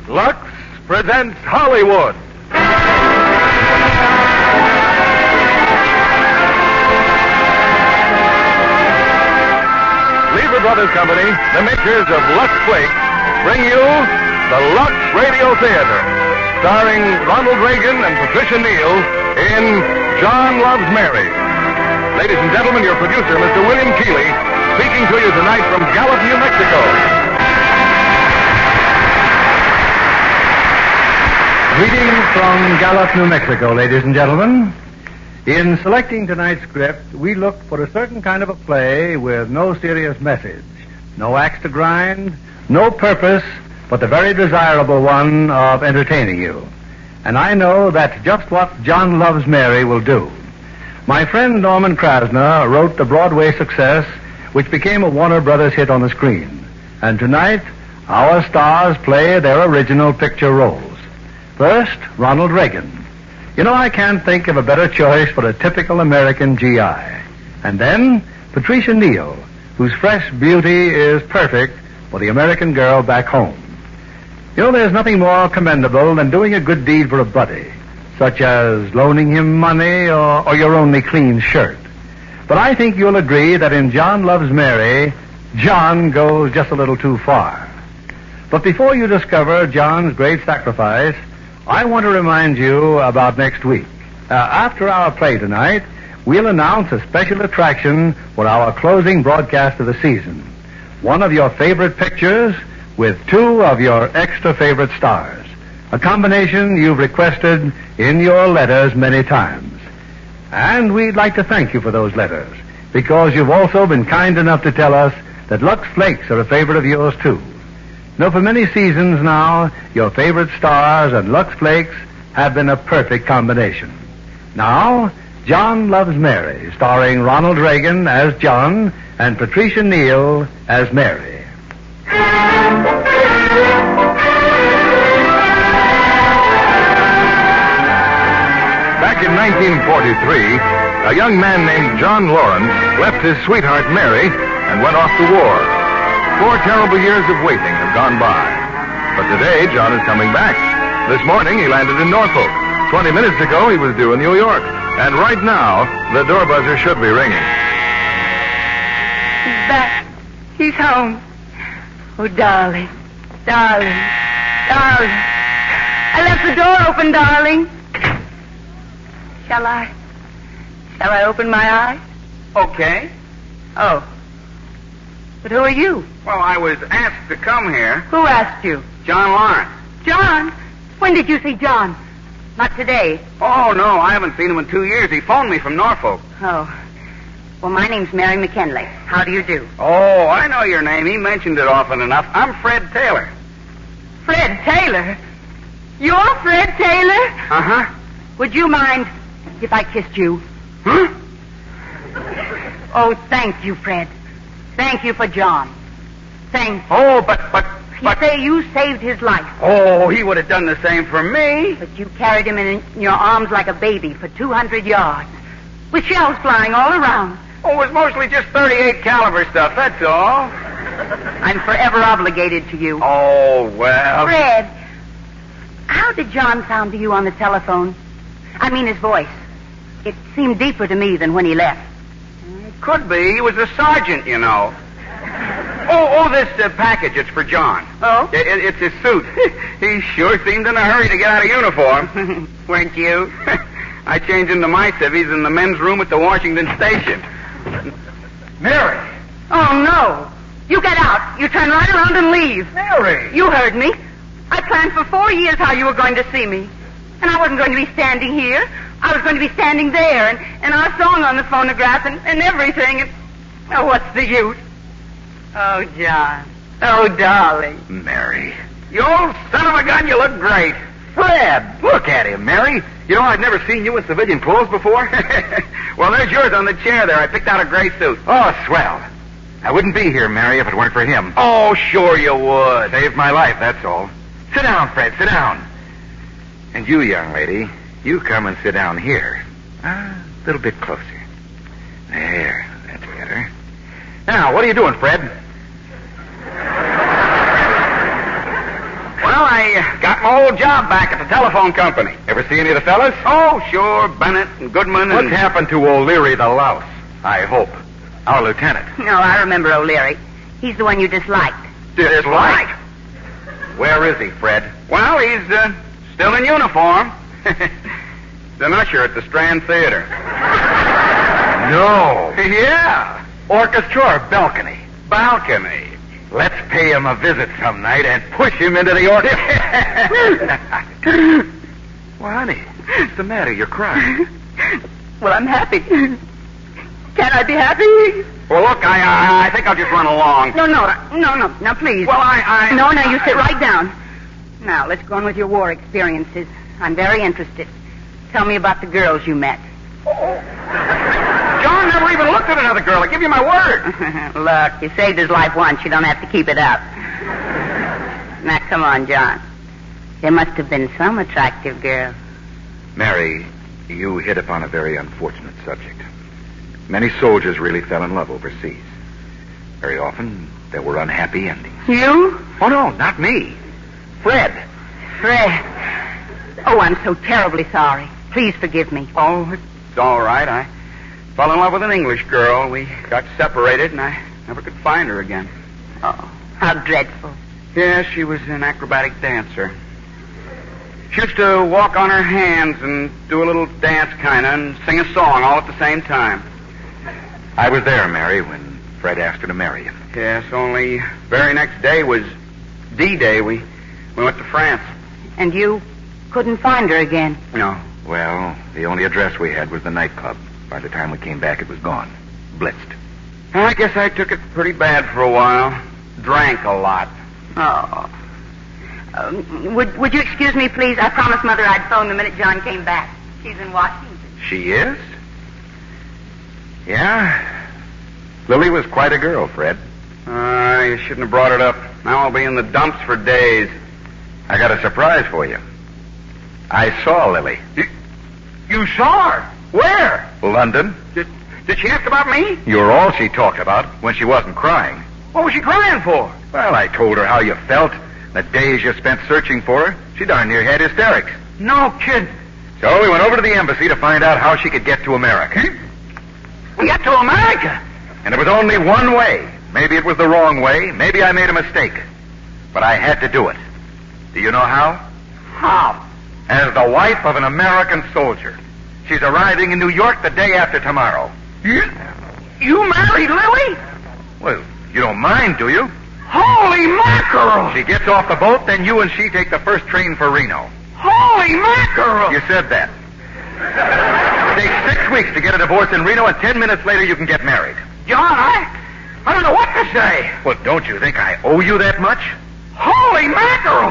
Lux presents Hollywood. Lever Brothers Company, the makers of Lux Flakes, bring you the Lux Radio Theater, starring Ronald Reagan and Patricia Neal in John Loves Mary. Ladies and gentlemen, your producer, Mr. William Keeley, speaking to you tonight from Gallup, New Mexico. Greetings from Gallup, New Mexico, ladies and gentlemen. In selecting tonight's script, we looked for a certain kind of a play with no serious message, no axe to grind, no purpose, but the very desirable one of entertaining you. And I know that's just what John Loves Mary will do. My friend Norman Krasner wrote the Broadway success which became a Warner Brothers hit on the screen. And tonight, our stars play their original picture roles. First, Ronald Reagan. You know, I can't think of a better choice for a typical American GI. And then, Patricia Neal, whose fresh beauty is perfect for the American girl back home. You know, there's nothing more commendable than doing a good deed for a buddy, such as loaning him money or your only clean shirt. But I think you'll agree that in John Loves Mary, John goes just a little too far. But before you discover John's great sacrifice, I want to remind you about next week. After our play tonight, we'll announce a special attraction for our closing broadcast of the season. One of your favorite pictures with two of your extra favorite stars. A combination you've requested in your letters many times. And we'd like to thank you for those letters, because you've also been kind enough to tell us that Lux Flakes are a favorite of yours, too. Now, for many seasons now, your favorite stars and Lux Flakes have been a perfect combination. Now, John Loves Mary, starring Ronald Reagan as John and Patricia Neal as Mary. Back in 1943, a young man named John Lawrence left his sweetheart Mary and went off to war. 4 terrible years of waiting have gone by. But today, John is coming back. This morning, he landed in Norfolk. 20 minutes ago, he was due in New York. And right now, the door buzzer should be ringing. He's back. He's home. Oh, darling. Darling. Darling. I left the door open, darling. Shall I open my eyes? Okay. Oh. But who are you? Well, I was asked to come here. Who asked you? John Lawrence. John? When did you see John? Not today. Oh, no, I haven't seen him in 2 years. He phoned me from Norfolk. Oh. Well, my name's Mary McKinley. How do you do? Oh, I know your name. He mentioned it often enough. I'm Fred Taylor. Fred Taylor? You're Fred Taylor? Uh-huh. Would you mind if I kissed you? Huh? Oh, thank you, Fred. Thank you for John. Thank you. Oh, but... You say you saved his life. Oh, he would have done the same for me. But you carried him in your arms like a baby for 200 yards, with shells flying all around. Oh, it was mostly just .38 caliber stuff, that's all. I'm forever obligated to you. Oh, well... Fred, how did John sound to you on the telephone? I mean his voice. It seemed deeper to me than when he left. Could be. He was a sergeant, you know. Oh, this package, it's for John. Oh? It's his suit. He sure seemed in a hurry to get out of uniform. Weren't you? I changed into my civvies in the men's room at the Washington station. Mary! Oh, no. You get out. You turn right around and leave. Mary! You heard me. I planned for 4 years how you were going to see me. And I wasn't going to be standing here. I was going to be standing there, and our song on the phonograph, and everything. And, oh, what's the use? Oh, John. Oh, darling. Mary. You old son of a gun, you look great. Fred, look at him, Mary. You know, I've never seen you in civilian clothes before. Well, there's yours on the chair there. I picked out a gray suit. Oh, swell. I wouldn't be here, Mary, if it weren't for him. Oh, sure you would. Saved my life, that's all. Sit down, Fred, sit down. And you, young lady, you come and sit down here. A little bit closer. There, that's better. Now, what are you doing, Fred? Well, I got my old job back at the telephone company. Ever see any of the fellas? Oh, sure. Bennett and Goodman and... What's happened to O'Leary the louse? I hope. Our lieutenant. No, I remember O'Leary. He's the one you disliked. Dislike? Where is he, Fred? Well, he's still in uniform. He's an usher at the Strand Theater. No. Yeah. Orchestra or balcony? Balcony. Let's pay him a visit some night and push him into the orchestra. Well, honey, what's the matter? You're crying. Well, I'm happy. Can I be happy? Well, look, I think I'll just run along. No. Now, please. Well, No, you sit right down. Now, let's go on with your war experiences. I'm very interested. Tell me about the girls you met. John never even looked at another girl. I give you my word. Look, you saved his life once. You don't have to keep it up. Now, come on, John. There must have been some attractive girl. Mary, you hit upon a very unfortunate subject. Many soldiers really fell in love overseas. Very often, there were unhappy endings. You? Oh, no, not me. Fred. Oh, I'm so terribly sorry. Please forgive me. Oh, it's all right. I fell in love with an English girl. We got separated, and I never could find her again. Oh, how dreadful. Yeah, she was an acrobatic dancer. She used to walk on her hands and do a little dance kind of and sing a song all at the same time. I was there, Mary, when Fred asked her to marry him. Yes, only very next day was D-Day. We went to France. And you couldn't find her again? No. Well, the only address we had was the nightclub. By the time we came back, it was gone. Blitzed. I guess I took it pretty bad for a while. Drank a lot. Oh. Would you excuse me, please? I promised Mother I'd phone the minute John came back. She's in Washington. She is? Yeah. Lily was quite a girl, Fred. You shouldn't have brought it up. Now I'll be in the dumps for days. I got a surprise for you. I saw Lily. You saw her? Where? London. Did she ask about me? You're all she talked about when she wasn't crying. What was she crying for? Well, I told her how you felt, the days you spent searching for her. She darn near had hysterics. No kid. So we went over to the embassy to find out how she could get to America. Get to America? And it was only one way. Maybe it was the wrong way. Maybe I made a mistake. But I had to do it. Do you know how? How? As the wife of an American soldier. She's arriving in New York the day after tomorrow. You married Lily? Well, you don't mind, do you? Holy mackerel! She gets off the boat, then you and she take the first train for Reno. Holy mackerel! You said that. It takes 6 weeks to get a divorce in Reno, and 10 minutes later you can get married. John, I don't know what to say. Well, don't you think I owe you that much? Holy mackerel!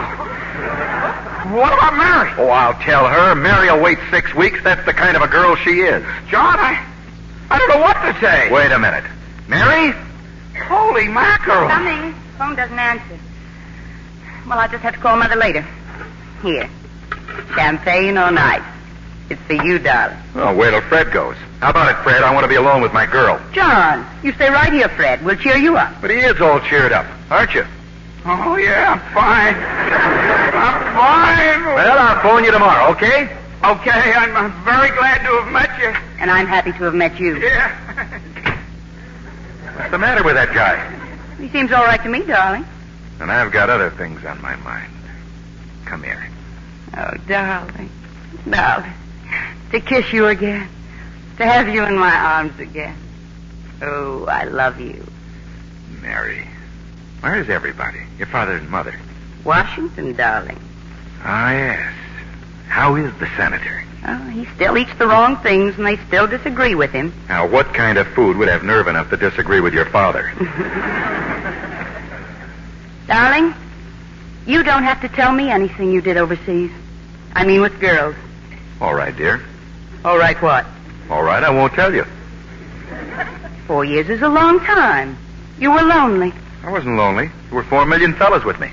What about Mary? Oh, I'll tell her. Mary will wait 6 weeks. That's the kind of a girl she is. John, I don't know what to say. Wait a minute. Mary? Holy mackerel. Coming. Phone doesn't answer. Well, I'll just have to call Mother later. Here. Champagne on ice. It's for you, darling. Oh, wait till Fred goes. How about it, Fred? I want to be alone with my girl. John, you stay right here, Fred. We'll cheer you up. But he is all cheered up, aren't you? Oh, yeah, I'm fine. I'm fine. Well, I'll phone you tomorrow, okay? Okay, I'm very glad to have met you. And I'm happy to have met you. Yeah. What's the matter with that guy? He seems all right to me, darling. And I've got other things on my mind. Come here. Oh, darling. Darling. To kiss you again. To have you in my arms again. Oh, I love you. Mary. Where's everybody? Your father and mother? Washington, darling. Ah, yes. How is the senator? Oh, he still eats the wrong things, and they still disagree with him. Now, what kind of food would have nerve enough to disagree with your father? Darling, you don't have to tell me anything you did overseas. I mean with girls. All right, dear. All right, what? All right, I won't tell you. 4 years is a long time. You were lonely. I wasn't lonely. There were 4 million fellas with me.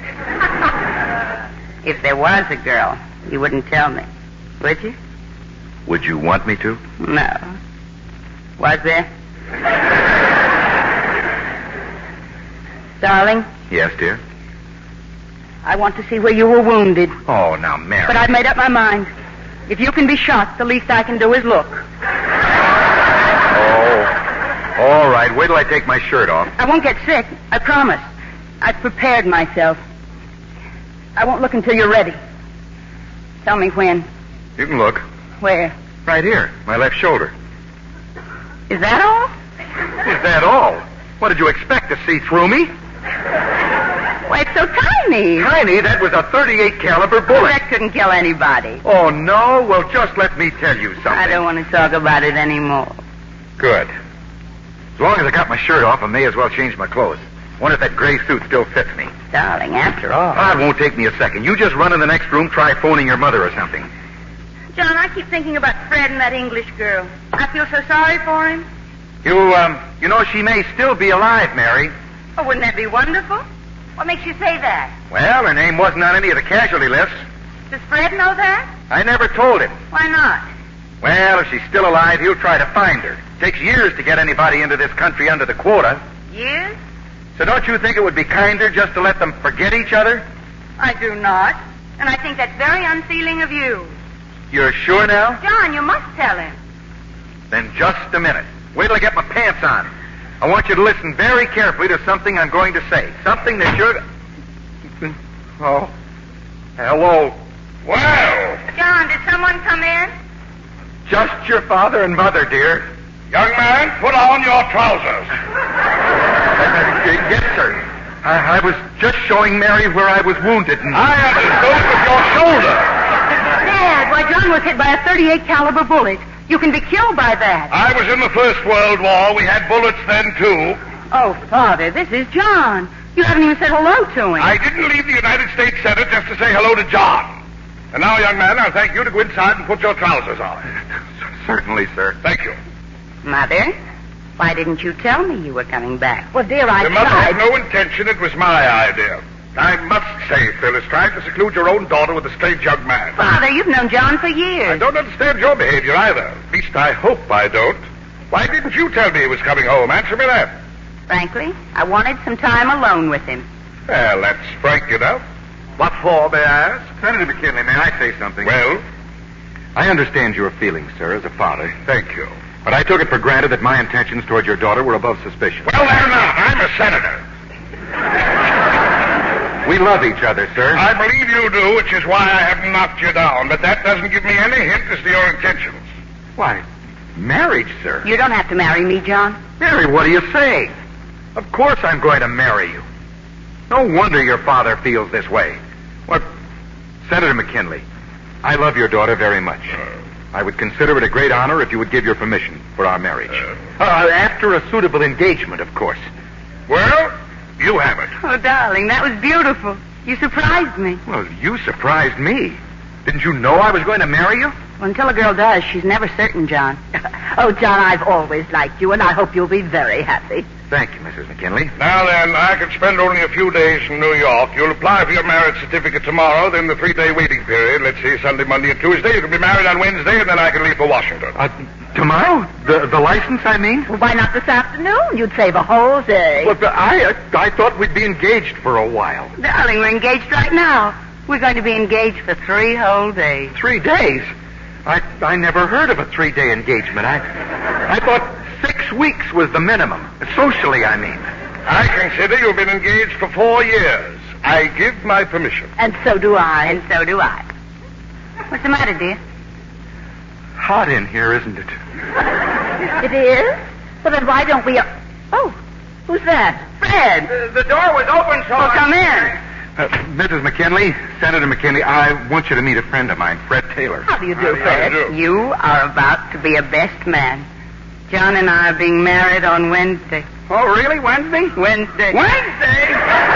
If there was a girl, you wouldn't tell me, would you? Would you want me to? No. Was there? Darling? Yes, dear. I want to see where you were wounded. Oh, now, Mary. But I've made up my mind. If you can be shot, the least I can do is look. Oh, all right. Wait till I take my shirt off. I won't get sick. I promise. I've prepared myself. I won't look until you're ready. Tell me when. You can look. Where? Right here, my left shoulder. Is that all? Is that all? What did you expect, to see through me? Why, it's so tiny. Tiny? That was a .38 caliber bullet. That couldn't kill anybody. Oh, no? Well, just let me tell you something. I don't want to talk about it anymore. Good. As long as I got my shirt off, I may as well change my clothes. Wonder if that gray suit still fits me. Darling, after all. It won't take me a second. You just run in the next room, try phoning your mother or something. John, I keep thinking about Fred and that English girl. I feel so sorry for him. You know, she may still be alive, Mary. Oh, wouldn't that be wonderful? What makes you say that? Well, her name wasn't on any of the casualty lists. Does Fred know that? I never told him. Why not? Well, if she's still alive, he'll try to find her. It takes years to get anybody into this country under the quota. Years? So don't you think it would be kinder just to let them forget each other? I do not. And I think that's very unfeeling of you. You're sure now? John, you must tell him. Then just a minute. Wait till I get my pants on. I want you to listen very carefully to something I'm going to say. Something that you're... Oh. Hello. Well. John, did someone come in? Just your father and mother, dear. Young man, put on your trousers. Yes, sir. I was just showing Mary where I was wounded. And... I understood with your shoulder. Dad, why, John was hit by a .38 caliber bullet. You can be killed by that. I was in the First World War. We had bullets then, too. Oh, Father, this is John. You haven't even said hello to him. I didn't leave the United States Senate just to say hello to John. And now, young man, I'll thank you to go inside and put your trousers on. Certainly, sir. Thank you. Mother, why didn't you tell me you were coming back? Well, dear, I Your mother tried. had no intention. It was my idea. I must say, Phyllis, trying to seclude your own daughter with a strange young man. Father, you've known John for I years. don't understand your behavior either. At least I hope I don't. Why didn't you tell me he was coming home? Answer me that. Frankly, I wanted some time alone with him. Well, that's frank enough. What for, may I ask? Senator McKinley, may I say something? Well, I understand your feelings, sir, as a father. thank you. But I took it for granted that my intentions toward your daughter were above suspicion. Well, they're not. I'm a senator. We love each other, sir. I believe you do, which is why I haven't knocked you down. But that doesn't give me any hint as to your intentions. Why, marriage, sir. You don't have to marry me, John. Mary, what are you saying? Of course I'm going to marry you. No wonder your father feels this way. What, Senator McKinley, I love your daughter very much. I would consider it a great honor if you would give your permission for our marriage. After a suitable engagement, of course. Well, you have it. Oh, darling, that was beautiful. You surprised me. Well, you surprised me. Didn't you know I was going to marry you? Well, until a girl does, she's never certain, John. Oh, John, I've always liked you, and I hope you'll be very happy. Thank you, Mrs. McKinley. Now then, I can spend only a few days in New York. You'll apply for your marriage certificate tomorrow, then the 3-day waiting period. Let's see, Sunday, Monday, and Tuesday. You can be married on Wednesday, and then I can leave for Washington. Tomorrow? The license, I mean? Well, why not this afternoon? You'd save a whole day. Well, I thought we'd be engaged for a while. Darling, we're engaged right now. We're going to be engaged for 3 whole days. 3 days? I never heard of a 3-day engagement. I thought 6 weeks was the minimum. Socially, I mean. I consider you've been engaged for 4 years. I give my permission. And so do I. And so do I. What's the matter, dear? Hot in here, isn't it? It is? Well, then why don't we... Oh, who's that? Fred. The door was open, so... Well, come in. Mrs. McKinley, Senator McKinley, I want you to meet a friend of mine, Fred Taylor. How do you do, How do Fred? you do? You are about to be a best man. John and I are being married on Wednesday. Oh, really? Wednesday? Wednesday. Wednesday?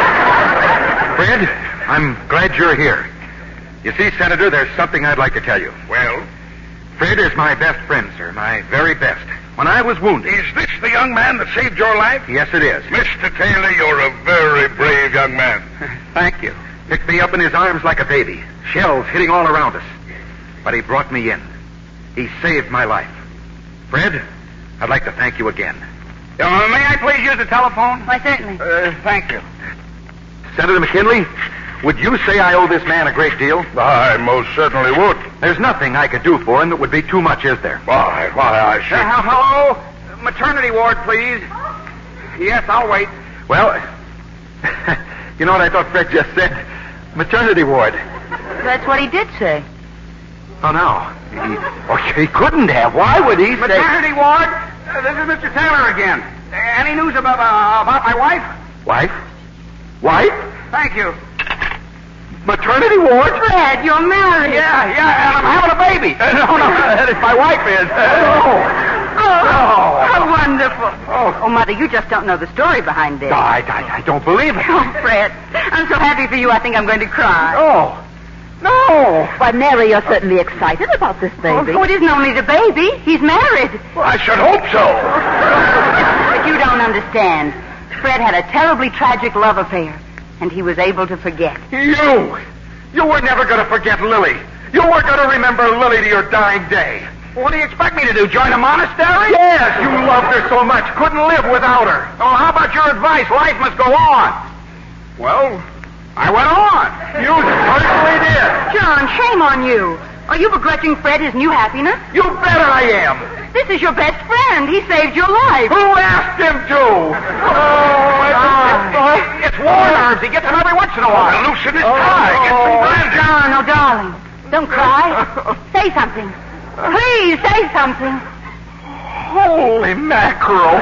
Fred, I'm glad you're here. You see, Senator, there's something I'd like to tell you. Well, Fred is my best friend, sir, my very best. When I was wounded... is this the young man that saved your life? Yes, it is. Mr. Taylor, you're a very brave young man. Thank you. Picked me up in his arms like a baby. Shells hitting all around us. But he brought me in. He saved my life. Fred, I'd like to thank you again. May I please use the telephone? Why, certainly. Thank you. Senator McKinley, Would you say I owe this man a great deal? I most certainly would. There's nothing I could do for him that would be too much, is there? Why, I should. Hello? Maternity ward, please. Yes, I'll wait. Well, you know what I thought Fred just said? Maternity ward. That's what he did say. Oh, no. He couldn't have. Why would he say... Maternity ward? This is Mr. Taylor again. Any news about my wife? Wife? Wife? Thank you. Maternity ward? Fred, you're married. Yeah, and I'm having a baby. No, my wife is. Oh, how wonderful. Oh, Mother, you just don't know the story behind this. No, I don't believe it. Oh, Fred, I'm so happy for you, I think I'm going to cry. Oh. No. Why, Mary, you're certainly excited about this baby. Oh, it isn't only the baby. He's married. Well, I should hope so. But you don't understand. Fred had a terribly tragic love affair, and he was able to forget. You were never going to forget Lily. You were going to remember Lily to your dying day. What do you expect me to do, join a monastery? Yes, you loved her so much, couldn't live without her. Oh, how about your advice? Life must go on. Well, I went on. You certainly did. John, shame on you. Are you begrudging Fred his new happiness? You bet I am. This is your best friend. He saved your life. Who asked him to? It's war nerves. He gets them every once in a while. Loosen his tie. Get some brandy. John, oh, darling. Don't cry. Say something. Please, say something. Holy mackerel.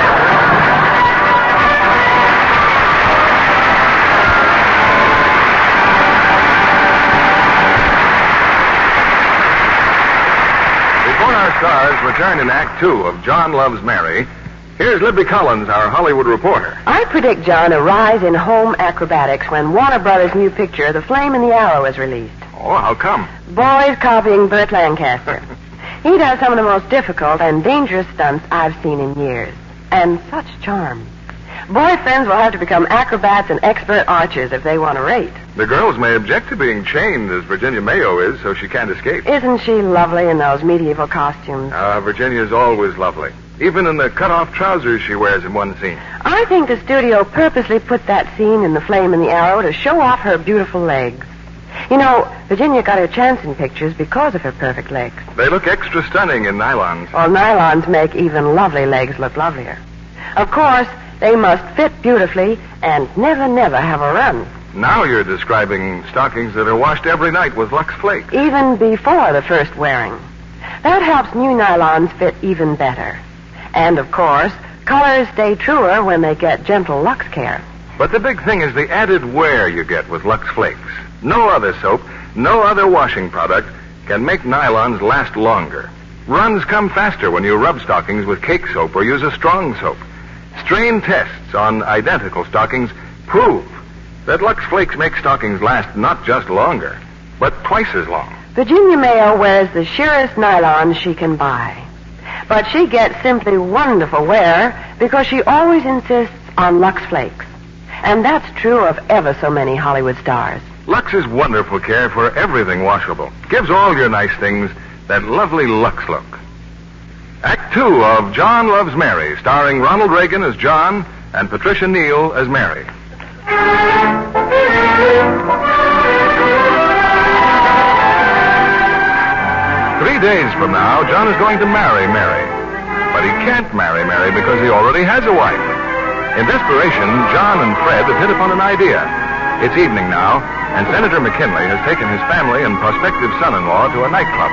Before our stars return in Act 2 of John Loves Mary, here's Libby Collins, our Hollywood reporter. I predict, John, a rise in home acrobatics when Warner Brothers' new picture, The Flame and the Arrow, is released. Oh, how come? Boys copying Burt Lancaster. He does some of the most difficult and dangerous stunts I've seen in years. And such charm. Boy friends will have to become acrobats and expert archers if they want to rate. The girls may object to being chained, as Virginia Mayo is, so she can't escape. Isn't she lovely in those medieval costumes? Virginia's always lovely. Even in the cut-off trousers she wears in one scene. I think the studio purposely put that scene in The Flame and the Arrow to show off her beautiful legs. You know, Virginia got her chance in pictures because of her perfect legs. They look extra stunning in nylons. Well, nylons make even lovely legs look lovelier. Of course, they must fit beautifully and never have a run. Now you're describing stockings that are washed every night with Lux Flakes. Even before the first wearing. That helps new nylons fit even better. And, of course, colors stay truer when they get gentle Lux care. But the big thing is the added wear you get with Lux Flakes. No other soap, no other washing product can make nylons last longer. Runs come faster when you rub stockings with cake soap or use a strong soap. Strain tests on identical stockings prove that Lux Flakes make stockings last not just longer, but twice as long. Virginia Mayo wears the sheerest nylons she can buy. But she gets simply wonderful wear because she always insists on Lux Flakes. And that's true of ever so many Hollywood stars. Lux's wonderful care for everything washable gives all your nice things that lovely Lux look. Act 2 of John Loves Mary, starring Ronald Reagan as John and Patricia Neal as Mary. 3 days from now, John is going to marry Mary. But he can't marry Mary because he already has a wife. In desperation, John and Fred have hit upon an idea. It's evening now, and Senator McKinley has taken his family and prospective son-in-law to a nightclub.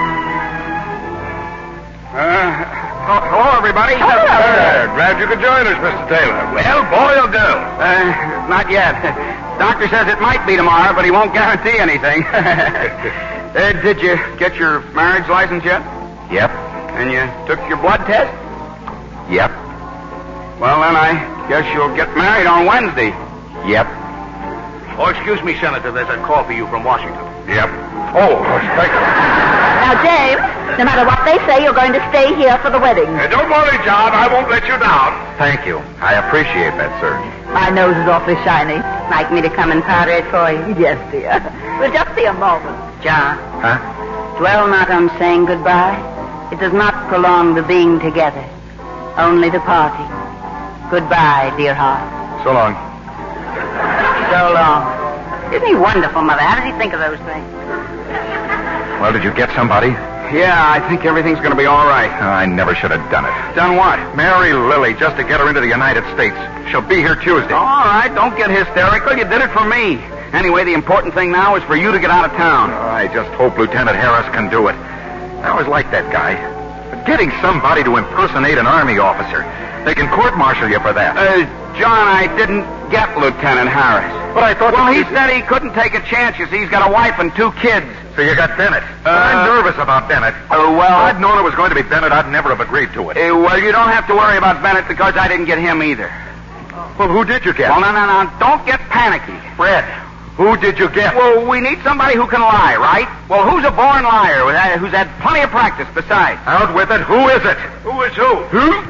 Hello, everybody. Glad you could join us, Mr. Taylor. Well, boy or girl? Not yet. Doctor says it might be tomorrow, but he won't guarantee anything. Did you get your marriage license yet? Yep. And you took your blood test? Yep. Well, then I guess you'll get married on Wednesday. Yep. Oh, excuse me, Senator. There's a call for you from Washington. Yep. Oh, thank you. Now, James, no matter what they say, you're going to stay here for the wedding. Don't worry, John. I won't let you down. Thank you. I appreciate that, sir. My nose is awfully shiny. Like me to come and powder it for you? Yes, dear. We'll just be a moment. John. Huh? Dwell not on saying goodbye. It does not prolong the being together. Only the parting. Goodbye, dear heart. So long. So long. Isn't he wonderful, Mother? How does he think of those things? Well, did you get somebody? Yeah, I think everything's going to be all right. I never should have done it. Done what? Marry Lily just to get her into the United States. She'll be here Tuesday. All right, don't get hysterical. You did it for me. Anyway, the important thing now is for you to get out of town. I just hope Lieutenant Harris can do it. I always liked that guy. But getting somebody to impersonate an Army officer, they can court-martial you for that. John, I didn't get Lieutenant Harris. But I thought... Well, he said he couldn't take a chance. You see, he's got a wife and 2 kids. So you got Bennett. I'm nervous about Bennett. Well... If I'd known it was going to be Bennett, I'd never have agreed to it. Well, you don't have to worry about Bennett because I didn't get him either. Well, who did you get? Well, no. Don't get panicky. Fred. Who did you get? Well, we need somebody who can lie, right? Well, who's a born liar who's had plenty of practice besides? Out with it. Who is it? Who is who? Who?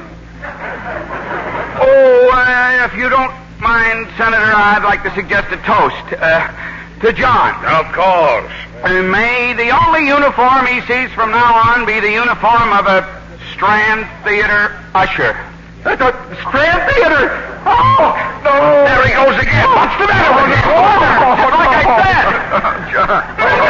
If you don't mind, Senator, I'd like to suggest a toast to John. Of course. May the only uniform he sees from now on be the uniform of a Strand Theater usher. The Strand Theater! Oh, no! There he goes again. What's the matter with him? Like I said. John.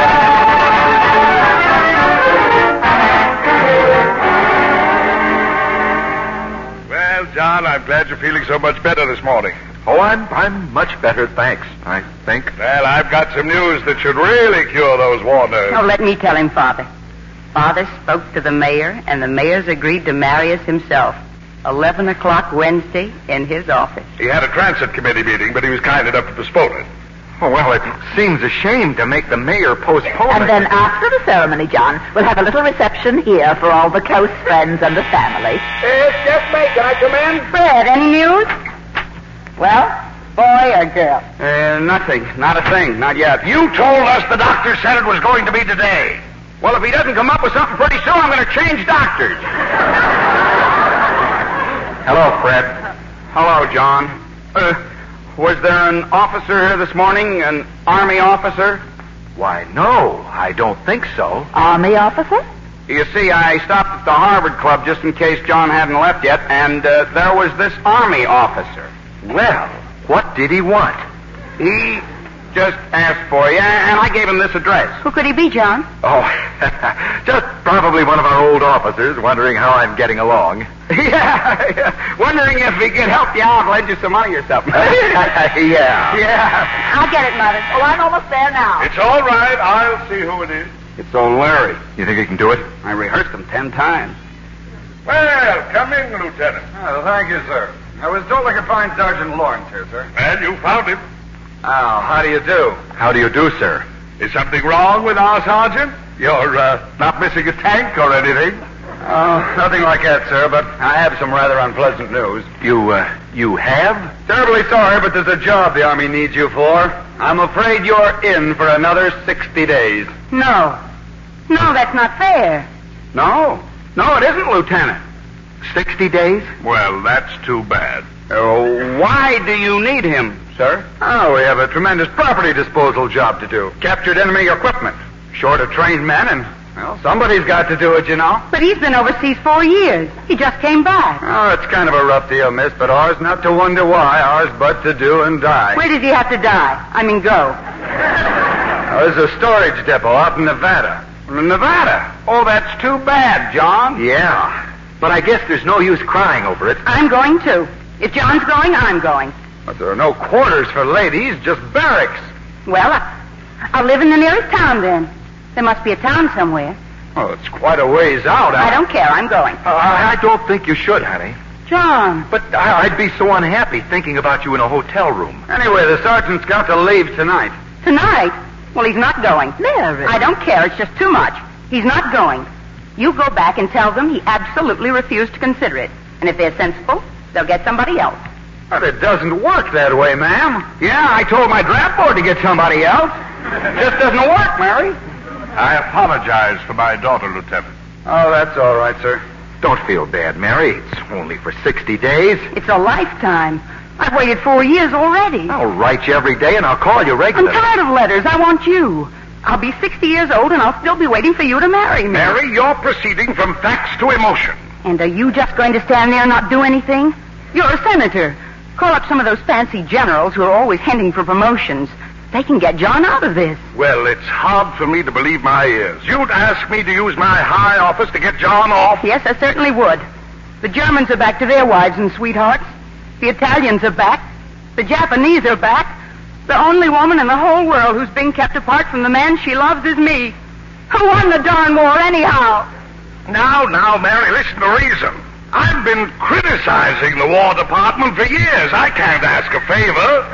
Well, John, I'm glad you're feeling so much better this morning. Oh, I'm much better, thanks, I think. Well, I've got some news that should really cure those war nerves. Oh, let me tell him, Father. Father spoke to the mayor, and the mayor's agreed to marry us himself. 11 o'clock Wednesday in his office. He had a transit committee meeting, but he was kind enough to postpone it. Oh, well, it seems a shame to make the mayor postpone And it. then after the ceremony, John, we'll have a little reception here for all the close friends and the family. It's just me. Can I come in? Fred, any news? Well, boy or girl? Nothing. Not a thing. Not yet. You told us the doctor said it was going to be today. Well, if he doesn't come up with something pretty soon, I'm going to change doctors. Hello, Fred. Hello, John. Was there an officer here this morning? An Army officer? Why, no, I don't think so. Army officer? You see, I stopped at the Harvard Club just in case John hadn't left yet, and there was this Army officer. Well, what did he want? He just asked for you, and I gave him this address. Who could he be, John? Oh, just probably one of our old officers wondering how I'm getting along. Yeah. Wondering if he could help you out, lend you some money or something. Yeah. Yeah. I'll get it, Mother. Oh, I'm almost there now. It's all right. I'll see who it is. It's old Larry. You think he can do it? I rehearsed him 10 times. Well, come in, Lieutenant. Oh, thank you, sir. I was told I could find Sergeant Lawrence here, sir. And you found him. Oh, how do you do? How do you do, sir? Is something wrong with our sergeant? You're not missing a tank or anything? Oh, nothing like that, sir, but I have some rather unpleasant news. You have? Terribly sorry, but there's a job the Army needs you for. I'm afraid you're in for another 60 days. No. No, that's not fair. No, it isn't, Lieutenant. 60 days? Well, that's too bad. Oh, why do you need him, sir? Oh, we have a tremendous property disposal job to do. Captured enemy equipment. Short of trained men, and, well, somebody's got to do it, you know. But he's been overseas 4 years. He just came back. Oh, it's kind of a rough deal, miss, but ours not to wonder why. Ours but to do and die. Where does he have to die? I mean, go. There's a storage depot out in Nevada. Nevada? Oh, that's too bad, John. Yeah. But I guess there's no use crying over it. I'm going too. If John's going, I'm going. But there are no quarters for ladies, just barracks. Well, I'll live in the nearest town then. There must be a town somewhere. Oh, it's quite a ways out. I don't care. I'm going. I don't think you should, honey. John. But I'd be so unhappy thinking about you in a hotel room. Anyway, the sergeant's got to leave tonight. Tonight? Well, he's not going. Mary. I don't care. It's just too much. He's not going. You go back and tell them he absolutely refused to consider it. And if they're sensible, they'll get somebody else. But it doesn't work that way, ma'am. Yeah, I told my draft board to get somebody else. Just doesn't work, Mary. I apologize for my daughter, Lieutenant. Oh, that's all right, sir. Don't feel bad, Mary. It's only for 60 days. It's a lifetime. I've waited 4 years already. I'll write you every day and I'll call you I'm regularly. tired of letters. I want you. I'll be 60 years old and I'll still be waiting for you to marry me. Mary, you're proceeding from facts to emotion. And are you just going to stand there and not do anything? You're a senator. Call up some of those fancy generals who are always hinting for promotions. They can get John out of this. Well, it's hard for me to believe my ears. You'd ask me to use my high office to get John off? Yes, I certainly would. The Germans are back to their wives and sweethearts. The Italians are back. The Japanese are back. The only woman in the whole world who's being kept apart from the man she loves is me. Who won the darn war anyhow? Now, Mary, listen to reason. I've been criticizing the War Department for years. I can't ask a favor.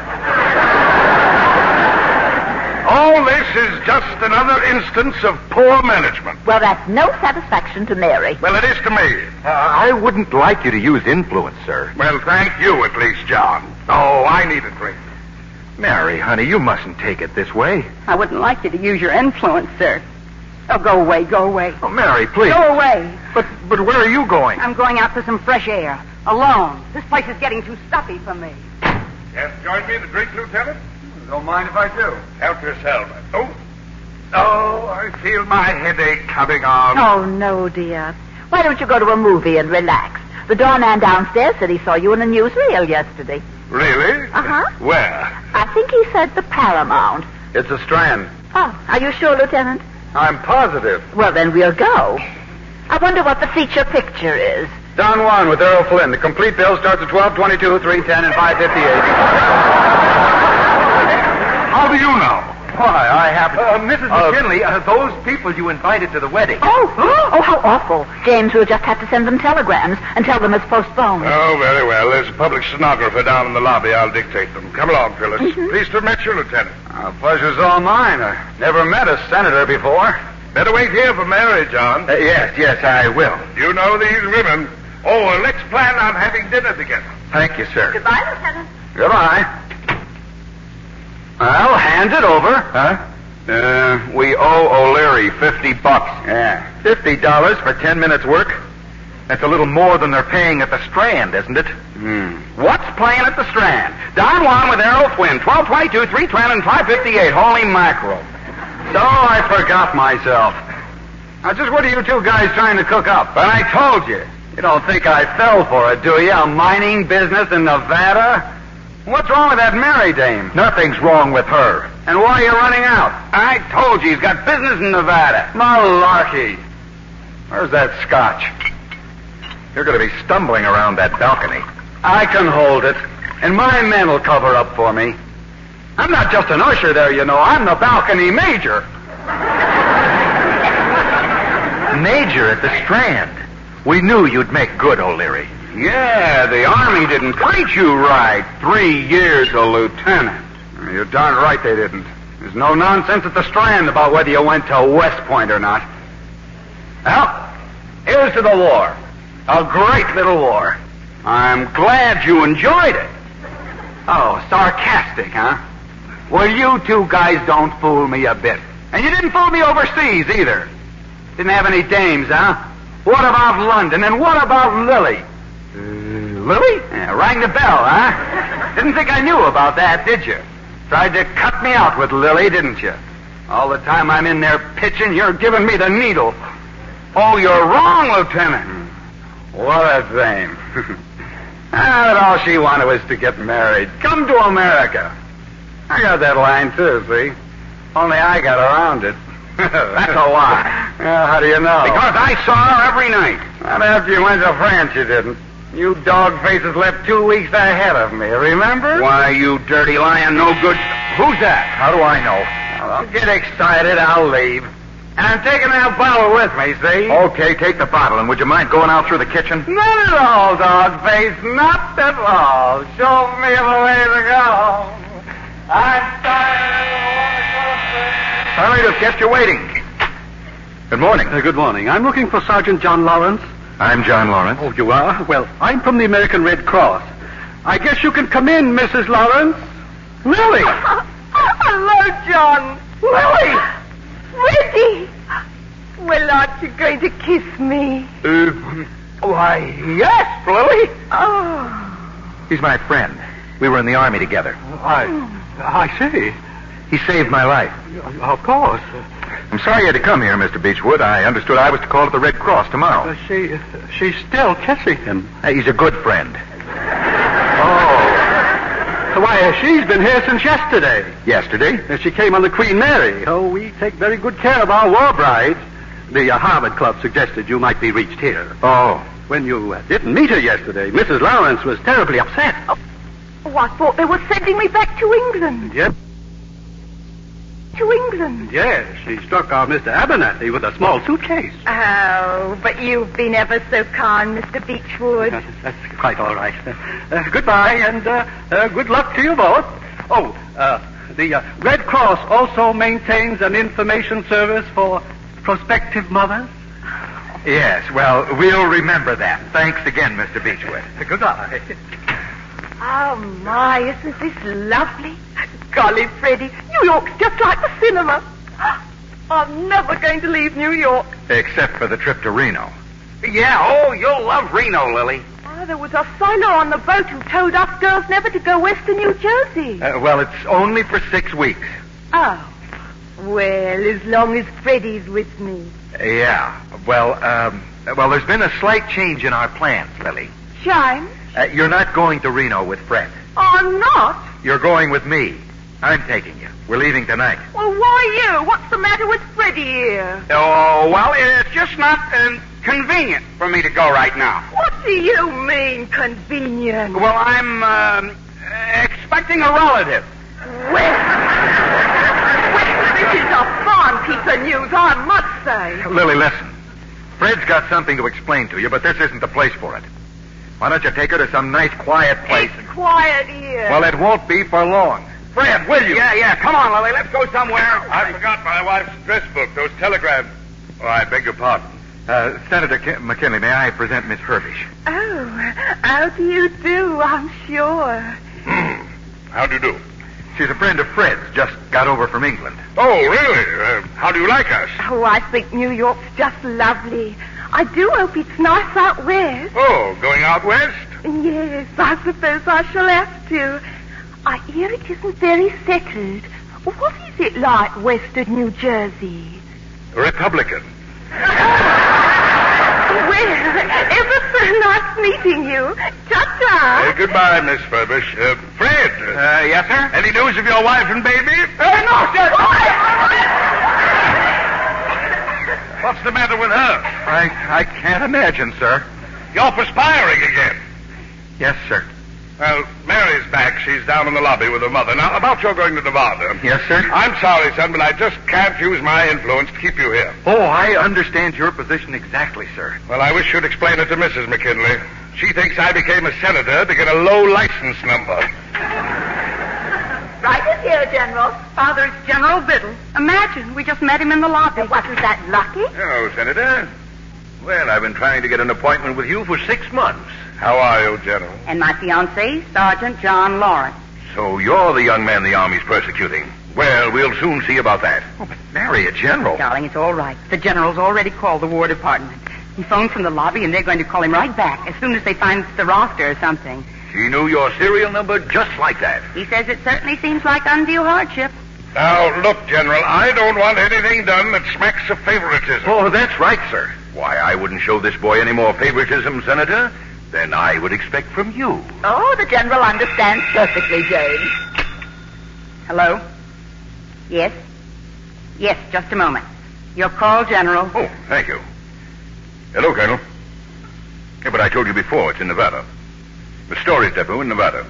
All this is just another instance of poor management. Well, that's no satisfaction to Mary. Well, it is to me. I wouldn't like you to use influence, sir. Well, thank you at least, John. Oh, I need a drink. Mary, honey, you mustn't take it this way. I wouldn't like you to use your influence, sir. Oh, go away, go away. Oh, Mary, please. Go away. But where are you going? I'm going out for some fresh air. Alone. This place is getting too stuffy for me. Yes, join me in the drink, Lieutenant? Don't mind if I do. Help yourself. Oh, I feel my headache coming on. Oh, no, dear. Why don't you go to a movie and relax? The doorman downstairs said he saw you in a newsreel yesterday. Really? Uh-huh. Where? I think he said the Paramount. It's a Strand. Oh, are you sure, Lieutenant? I'm positive. Well, then we'll go. I wonder what the feature picture is. Don Juan with Errol Flynn. The complete bill starts at 12:22, 3:10, and 5:58. How do you know? Why, I happen... Mrs. McKinley, those people you invited to the wedding. Oh, how awful. James will just have to send them telegrams and tell them it's postponed. Oh, very well. There's a public stenographer down in the lobby. I'll dictate them. Come along, Phyllis. Pleased to have met you, Lieutenant. Pleasure's all mine. I never met a senator before. Better wait here for Mary, John. Yes, I will. You know these women. Oh, let's plan on having dinner together. Thank you, sir. Goodbye, Lieutenant. Goodbye. Well, hand it over. Huh? We owe O'Leary $50. Yeah. $50 for 10 minutes work? That's a little more than they're paying at the Strand, isn't it? What's playing at the Strand? Don Juan with Errol Flynn, 12:22, 3:10, and 5:58. Holy mackerel. So I forgot myself. Now, just what are you two guys trying to cook up? But I told you. You don't think I fell for it, do you? A mining business in Nevada? What's wrong with that Mary dame? Nothing's wrong with her. And why are you running out? I told you he's got business in Nevada. Malarkey. Where's that scotch? You're going to be stumbling around that balcony. I can hold it, and my men will cover up for me. I'm not just an usher there, you know. I'm the balcony major. Major at the Strand. We knew you'd make good, O'Leary. Yeah, the Army didn't treat you right. 3 years a lieutenant. You're darn right they didn't. There's no nonsense at the Strand about whether you went to West Point or not. Well, here's to the war. A great little war. I'm glad you enjoyed it. Oh, sarcastic, huh? Well, you two guys don't fool me a bit. And you didn't fool me overseas, either. Didn't have any dames, huh? What about London? And what about Lily? Lily? Yeah, rang the bell, huh? Didn't think I knew about that, did you? Tried to cut me out with Lily, didn't you? All the time I'm in there pitching, you're giving me the needle. Oh, you're wrong, Lieutenant. What a dame. But all she wanted was to get married. Come to America. I got that line, too, see? Only I got around it. That's a lie. How do you know? Because I saw her every night. Not after you went to France, you didn't. You dog faces left 2 weeks ahead of me, remember? Why, you dirty lion, no good... Who's that? How do I know? Well, don't get excited. I'll leave. And I'm taking that bottle with me, see? Okay, take the bottle, and would you mind going out through the kitchen? Not at all, dog face. Not at all. Show me the way to go. I'm tired. Sorry to have kept you waiting. Good morning. Good morning. I'm looking for Sergeant John Lawrence. I'm John Lawrence. Oh, you are? Well, I'm from the American Red Cross. I guess you can come in, Mrs. Lawrence. Lily! Hello, John. Lily! Reggie! Well, aren't you going to kiss me? Why, yes, Lily. Oh. He's my friend. We were in the Army together. I see. He saved my life. Of course. I'm sorry you had to come here, Mr. Beechwood. I understood I was to call at the Red Cross tomorrow. She's still kissing him. He's a good friend. Oh. Why, she's been here since yesterday. Yesterday? She came on the Queen Mary. Oh, we take very good care of our war brides. The Harvard Club suggested you might be reached here. Oh. When you didn't meet her yesterday, Mrs. Lawrence was terribly upset. Oh, I thought they were sending me back to England. Yes? To England? Yes, she struck our Mr. Abernathy with a small suitcase. Oh, but you've been ever so kind, Mr. Beechwood. That's quite all right. Goodbye, and good luck to you both. Oh, the Red Cross also maintains an information service for prospective mothers. Yes, well, we'll remember that. Thanks again, Mr. Beechwood. Goodbye. Oh, my, isn't this lovely? Golly, Freddie, New York's just like the cinema. I'm never going to leave New York. Except for the trip to Reno. Yeah, you'll love Reno, Lily. Oh, there was a sailor on the boat who told us girls never to go west of New Jersey. Well, it's only for 6 weeks. Oh. Well, as long as Freddie's with me. Yeah. Well, there's been a slight change in our plans, Lily. Shine? You're not going to Reno with Fred. I'm not. You're going with me. I'm taking you. We're leaving tonight. Well, why you? What's the matter with Freddie here? Oh, well, it's just not convenient for me to go right now. What do you mean, convenient? Well, I'm expecting a relative. Well, this is a fine piece of news, I must say. Lily, listen. Fred's got something to explain to you, but this isn't the place for it. Why don't you take her to some nice, quiet place? It's quiet here. Well, it won't be for long. Fred, will you? Yeah. Come on, Lily. Let's go somewhere. I forgot my wife's address book, those telegrams. Oh, I beg your pardon. Senator McKinley, may I present Miss Herbish? Oh, how do you do, I'm sure. How do you do? She's a friend of Fred's, just got over from England. Oh, really? How do you like us? Oh, I think New York's just lovely. I do hope it's nice out west. Oh, going out west? Yes, I suppose I shall have to. I hear it isn't very settled. What is it like west of New Jersey? Republican. Well, ever so nice meeting you. Ta-ta. Goodbye, Miss Furbish. Fred. Yes, sir? Any news of your wife and baby? No, sir. What's the matter with her? I can't imagine, sir. You're perspiring again. Yes, sir. Well, Mary's back. She's down in the lobby with her mother. Now, about your going to Nevada. Yes, sir? I'm sorry, son, but I just can't use my influence to keep you here. Oh, I understand your position exactly, sir. Well, I wish you'd explain it to Mrs. McKinley. She thinks I became a senator to get a low license number. Right is here, General. Father, it's General Biddle. Imagine, we just met him in the lobby. Wasn't that lucky? Hello, Senator. Well, I've been trying to get an appointment with you for 6 months. How are you, General? And my fiancé, Sergeant John Lawrence. So you're the young man the Army's persecuting. Well, we'll soon see about that. Oh, but marry a general. Darling, it's all right. The general's already called the War Department. He phoned from the lobby, and they're going to call him right back as soon as they find the roster or something. She knew your serial number just like that. He says it certainly seems like undue hardship. Now, look, General, I don't want anything done that smacks of favoritism. Oh, that's right, sir. Why, I wouldn't show this boy any more favoritism, Senator, than I would expect from you. Oh, the General understands perfectly, James. Hello? Yes? Yes, just a moment. Your call, General. Oh, thank you. Hello, Colonel. Yeah, but I told you before, it's in Nevada. The storage depot in Nevada.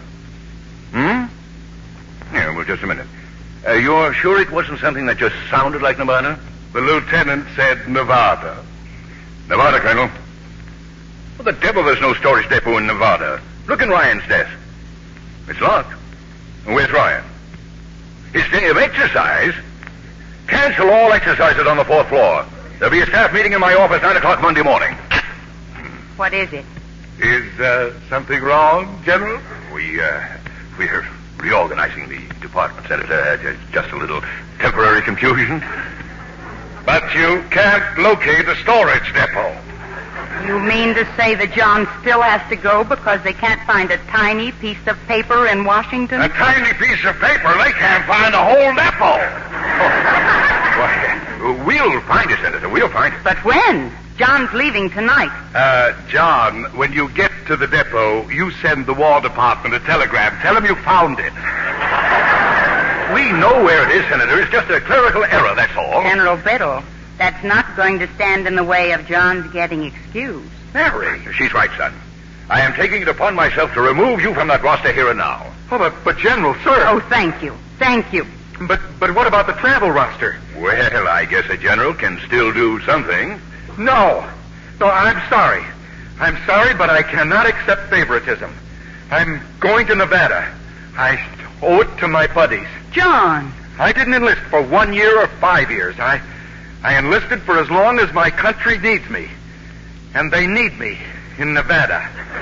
Yeah, well, just a minute. You're sure it wasn't something that just sounded like Nevada? The lieutenant said Nevada. Nevada, Colonel. Well, the devil, there's no storage depot in Nevada. Look in Ryan's desk. It's locked. Where's Ryan? His day of exercise? Cancel all exercises on the 4th floor. There'll be a staff meeting in my office 9 o'clock Monday morning. What is it? Is something wrong, General? We're reorganizing the department, Senator. Just a little temporary confusion. But you can't locate a storage depot. You mean to say that John still has to go because they can't find a tiny piece of paper in Washington? A tiny piece of paper? They can't find a whole depot. Why, we'll find it, Senator. We'll find it. But when? John's leaving tonight. John, when you get to the depot, you send the War Department a telegram. Tell them you found it. We know where it is, Senator. It's just a clerical error, that's all. General Biddle, that's not going to stand in the way of John's getting excused. Mary. She's right, son. I am taking it upon myself to remove you from that roster here and now. Oh, but General, sir. Oh, thank you. Thank you. But what about the travel roster? Well, I guess a general can still do something. No, I'm sorry. I'm sorry, but I cannot accept favoritism. I'm going to Nevada. I owe it to my buddies. John. I didn't enlist for 1 year or 5 years. I enlisted for as long as my country needs me. And they need me in Nevada.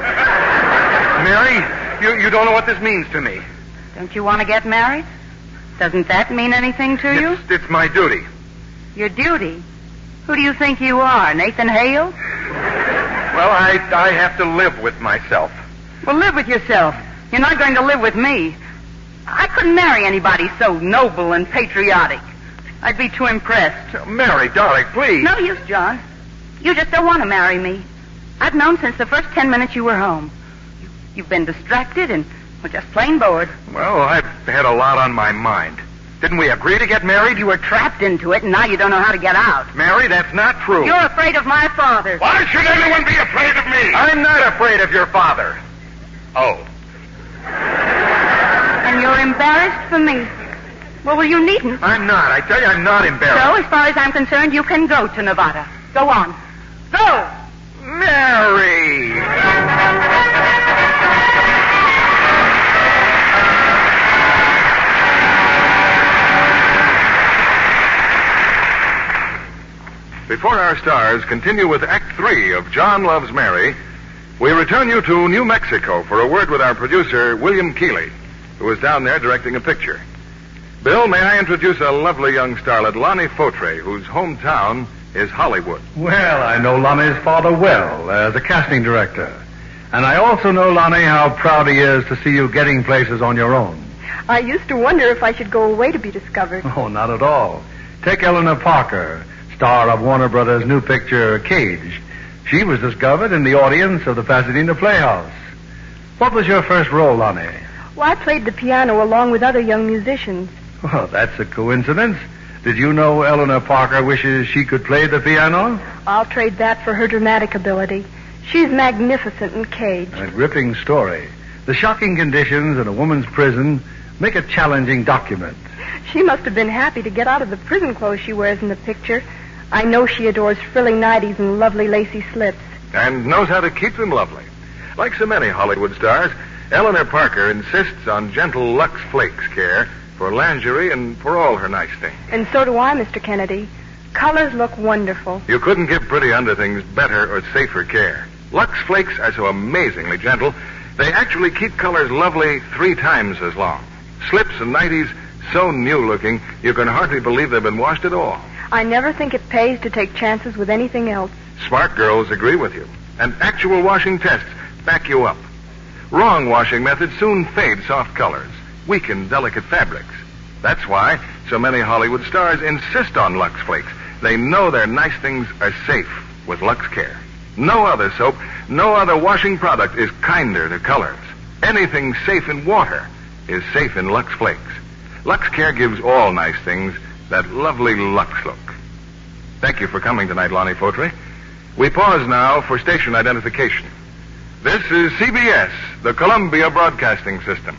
Mary, you don't know what this means to me. Don't you want to get married? Doesn't that mean anything to you? It's my duty. Your duty? Who do you think you are, Nathan Hale? Well, I have to live with myself. Well, live with yourself. You're not going to live with me. I couldn't marry anybody so noble and patriotic. I'd be too impressed. Mary, darling, please. No use, John. You just don't want to marry me. I've known since the first 10 minutes you were home. You've been distracted and just plain bored. Well, I've had a lot on my mind. Didn't we agree to get married? You were trapped into it, and now you don't know how to get out. Mary, that's not true. You're afraid of my father. Why should anyone be afraid of me? I'm not afraid of your father. Oh. And you're embarrassed for me. Well, you needn't. I'm not. I tell you, I'm not embarrassed. So, as far as I'm concerned, you can go to Nevada. Go on. Go! Mary! Before our stars continue with Act 3 of John Loves Mary, we return you to New Mexico for a word with our producer, William Keeley, who is down there directing a picture. Bill, may I introduce a lovely young starlet, Lonnie Fautre, whose hometown is Hollywood. Well, I know Lonnie's father well as a casting director. And I also know, Lonnie, how proud he is to see you getting places on your own. I used to wonder if I should go away to be discovered. Oh, not at all. Take Eleanor Parker, star of Warner Brothers' new picture, Cage. She was discovered in the audience of the Pasadena Playhouse. What was your first role, Lonnie? Well, I played the piano along with other young musicians. Well, that's a coincidence. Did you know Eleanor Parker wishes she could play the piano? I'll trade that for her dramatic ability. She's magnificent in Cage. A gripping story. The shocking conditions in a woman's prison make a challenging document. She must have been happy to get out of the prison clothes she wears in the picture. I know she adores frilly nighties and lovely lacy slips. And knows how to keep them lovely. Like so many Hollywood stars, Eleanor Parker insists on gentle Lux Flakes care for lingerie and for all her nice things. And so do I, Mr. Kennedy. Colors look wonderful. You couldn't give pretty underthings better or safer care. Lux Flakes are so amazingly gentle, they actually keep colors lovely 3 times as long. Slips and nighties so new-looking, you can hardly believe they've been washed at all. I never think it pays to take chances with anything else. Smart girls agree with you, and actual washing tests back you up. Wrong washing methods soon fade soft colors, weaken delicate fabrics. That's why so many Hollywood stars insist on Lux Flakes. They know their nice things are safe with Lux Care. No other soap, no other washing product is kinder to colors. Anything safe in water is safe in Lux Flakes. Lux Care gives all nice things that lovely Lux look. Thank you for coming tonight, Lonnie Fautre. We pause now for station identification. This is CBS, the Columbia Broadcasting System.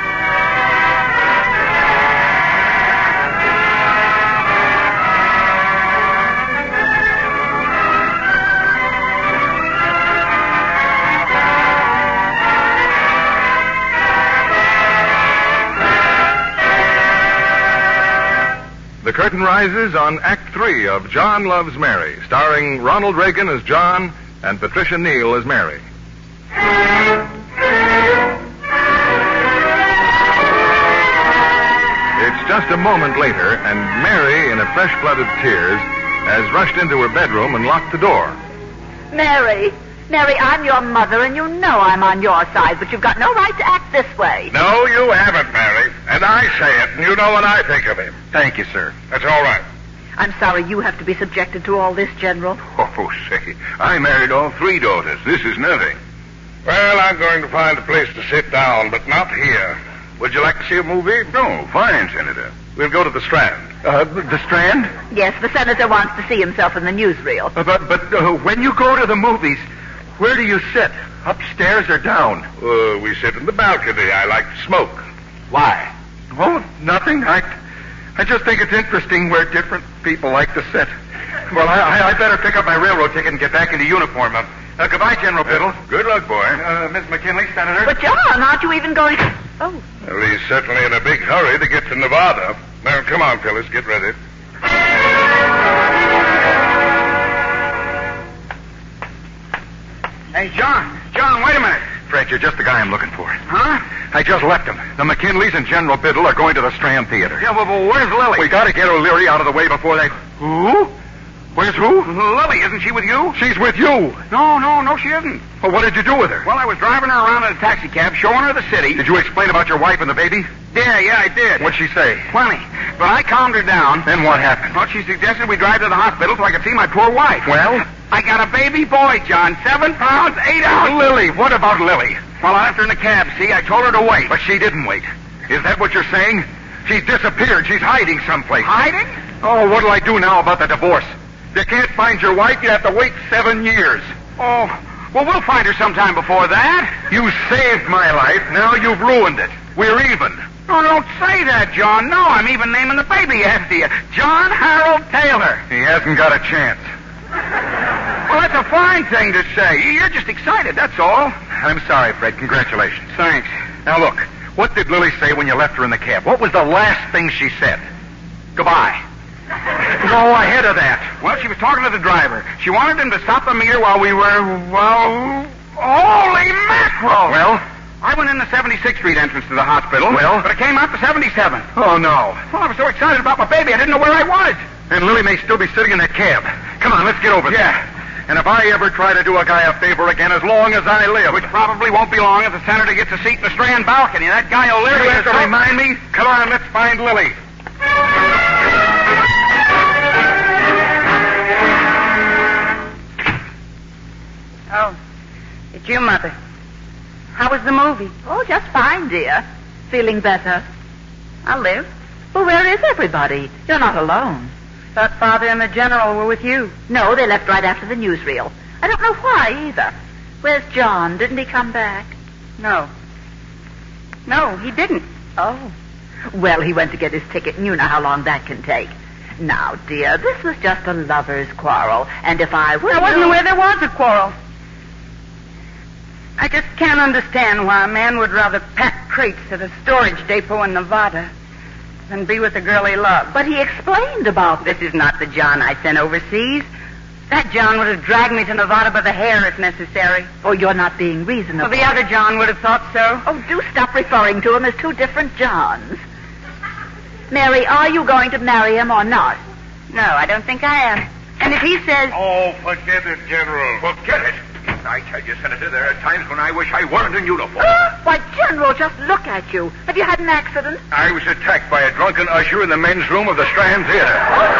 The curtain rises on Act 3 of John Loves Mary, starring Ronald Reagan as John and Patricia Neal as Mary. It's just a moment later, and Mary, in a fresh flood of tears, has rushed into her bedroom and locked the door. Mary, I'm your mother, and you know I'm on your side, but you've got no right to act this way. No, you haven't, Mary. And I say it, and you know what I think of him. Thank you, sir. That's all right. I'm sorry you have to be subjected to all this, General. Oh, say, I married all 3 daughters. This is nothing. Well, I'm going to find a place to sit down, but not here. Would you like to see a movie? No, fine, Senator. We'll go to the Strand. The Strand? Yes, the senator wants to see himself in the newsreel. But when you go to the movies, where do you sit? Upstairs or down? We sit in the balcony. I like to smoke. Why? Oh, nothing. I just think it's interesting where different people like to sit. Well, I better pick up my railroad ticket and get back into uniform. Goodbye, General Biddle. Good luck, boy. Miss McKinley, Senator. But, John, aren't you even going to... Oh. Well, he's certainly in a big hurry to get to Nevada. Now, come on, fellas, get ready. Hey, John, wait a minute. Fred, you're just the guy I'm looking for. Huh? I just left him. The McKinleys and General Biddle are going to the Strand Theater. Yeah, but where's Lily? We gotta get O'Leary out of the way before they... Who? Where's who? Lily, isn't she with you? She's with you. No, she isn't. Well, what did you do with her? Well, I was driving her around in a taxi cab, showing her the city. Did you explain about your wife and the baby? Yeah, I did. What'd she say? Plenty. But I calmed her down. Then what happened? Well, she suggested we drive to the hospital so I could see my poor wife. Well? I got a baby boy, John. 7 pounds, 8 ounces. Lily, what about Lily? Well, I left her in the cab, see? I told her to wait. But she didn't wait. Is that what you're saying? She's disappeared. She's hiding someplace. Hiding? Oh, what'll I do now about the divorce? You can't find your wife, you have to wait 7 years. Oh, well, we'll find her sometime before that. You saved my life, now you've ruined it. We're even. Oh, don't say that, John. No, I'm even naming the baby after you. John Harold Taylor. He hasn't got a chance. Well, that's a fine thing to say. You're just excited, that's all. I'm sorry, Fred. Congratulations. Thanks. Now, look, what did Lily say when you left her in the cab? What was the last thing she said? Goodbye. Go ahead of that. Well, she was talking to the driver. She wanted him to stop the meter while we were, well, holy mackerel! Well? I went in the 76th Street entrance to the hospital. Well? But I came out the 77th. Oh, no. Well, I was so excited about my baby, I didn't know where I was. And Lily may still be sitting in that cab. Come on, let's get over there. Yeah. And if I ever try to do a guy a favor again, as long as I live... Which probably won't be long if the senator gets a seat in the Strand balcony. That guy O'Leary... You have to remind me? Come on, let's find Lily. Oh, it's you, Mother. How was the movie? Oh, just fine, dear. Feeling better? I live. Well, where is everybody? You're not alone. Thought Father and the General were with you. No, they left right after the newsreel. I don't know why, either. Where's John? Didn't he come back? No, he didn't. Oh. Well, he went to get his ticket, and you know how long that can take. Now, dear, this was just a lover's quarrel, and if I were... I wasn't aware there was a quarrel. I just can't understand why a man would rather pack crates at a storage depot in Nevada than be with the girl he loves. But he explained about This is not the John I sent overseas. That John would have dragged me to Nevada by the hair if necessary. Oh, you're not being reasonable. Well, the other John would have thought so. Oh, do stop referring to him as two different Johns. Mary, are you going to marry him or not? No, I don't think I am. And if he says... Oh, forget it, General. Forget it. I tell you, Senator, there are times when I wish I weren't in uniform. Why, General, just look at you. Have you had an accident? I was attacked by a drunken usher in the men's room of the Strand Theater.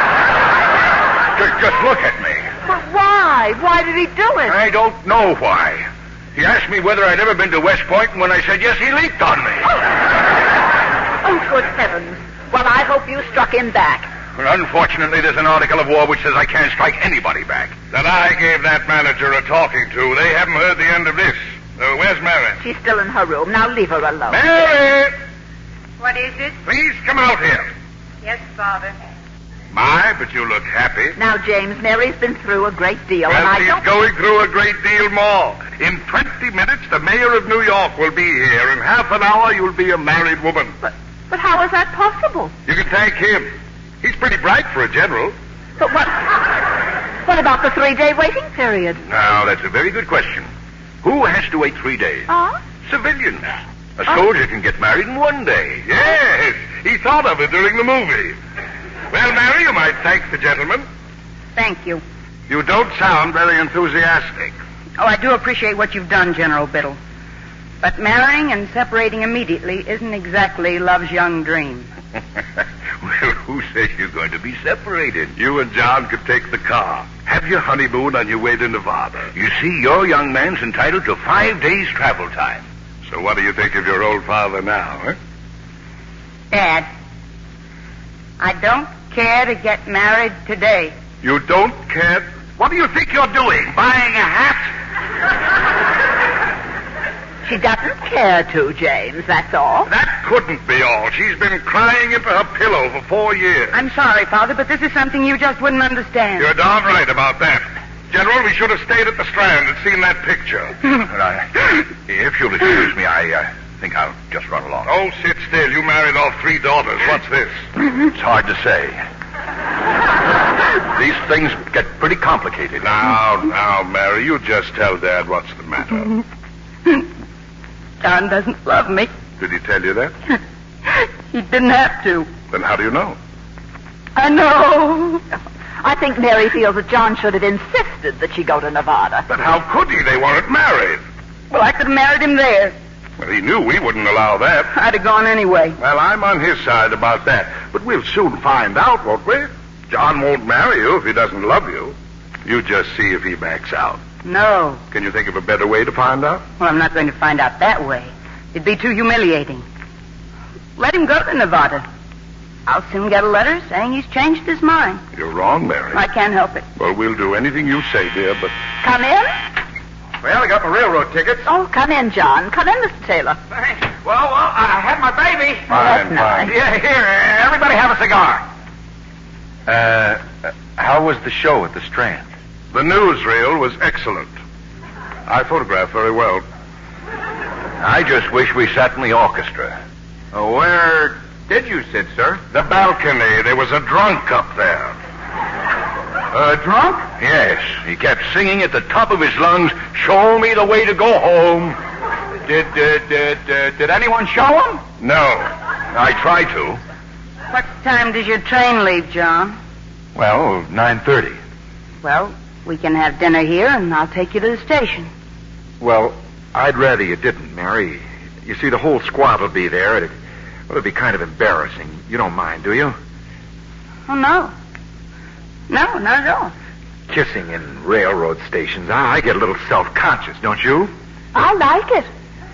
Just look at me. But why? Why did he do it? I don't know why. He asked me whether I'd ever been to West Point, and when I said yes, he leaped on me. Oh, good heavens. Well, I hope you struck him back. Well, unfortunately, there's an article of war which says I can't strike anybody back. That I gave that manager a talking to. They haven't heard the end of this. Where's Mary? She's still in her room. Now leave her alone. Mary! What is it? Please come out here. Yes, Father. My, but you look happy. Now, James, Mary's been through a great deal, and Well, I she's don't... going through a great deal more. In 20 minutes, the mayor of New York will be here. In half an hour, you'll be a married woman. But how is that possible? You can thank him. He's pretty bright for a general. But what about the 3-day waiting period? Now, that's a very good question. Who has to wait 3 days? Huh? Civilians. A soldier can get married in 1 day. Yes, he thought of it during the movie. Well, Mary, you might thank the gentleman. Thank you. You don't sound very enthusiastic. Oh, I do appreciate what you've done, General Biddle. But marrying and separating immediately isn't exactly love's young dream. Well, who says you're going to be separated? You and John could take the car. have your honeymoon on your way to Nevada. You see, your young man's entitled to 5 days travel time. So what do you think of your old father now, huh? Dad, I don't care to get married today. You don't care? What do you think you're doing? Buying a hat? She doesn't care to, James, that's all. That couldn't be all. She's been crying into her pillow for 4 years. I'm sorry, Father, but this is something you just wouldn't understand. You're darn right about that. General, we should have stayed at the Strand and seen that picture. If you'll excuse me, I think I'll just run along. Oh, sit still. You married off 3 daughters. What's this? It's hard to say. These things get pretty complicated. Now, Mary, you just tell Dad what's the matter. John doesn't love me. Did he tell you that? He didn't have to. Then how do you know? I know. I think Mary feels that John should have insisted that she go to Nevada. But how could he? They weren't married. Well, I could have married him there. Well, he knew we wouldn't allow that. I'd have gone anyway. Well, I'm on his side about that. But we'll soon find out, won't we? John won't marry you if he doesn't love you. You just see if he backs out. No. Can you think of a better way to find out? Well, I'm not going to find out that way. It'd be too humiliating. Let him go to Nevada. I'll soon get a letter saying he's changed his mind. You're wrong, Mary. I can't help it. Well, we'll do anything you say, dear, but... Come in? Well, I got my railroad tickets. Oh, come in, John. Come in, Mr. Taylor. Thanks. Well, I had my baby. Fine. Yeah, here, everybody have a cigar. How was the show at the Strand? The newsreel was excellent. I photographed very well. I just wish we sat in the orchestra. Where did you sit, sir? The balcony. There was a drunk up there. A drunk? Yes. He kept singing at the top of his lungs, "Show me the way to go home." Did anyone show him? No. I tried to. What time does your train leave, John? Well, 9:30. Well, we can have dinner here, and I'll take you to the station. Well, I'd rather you didn't, Mary. You see, the whole squad will be there. It'd be kind of embarrassing. You don't mind, do you? Oh, no. No, not at all. Kissing in railroad stations. I get a little self-conscious, don't you? I like it.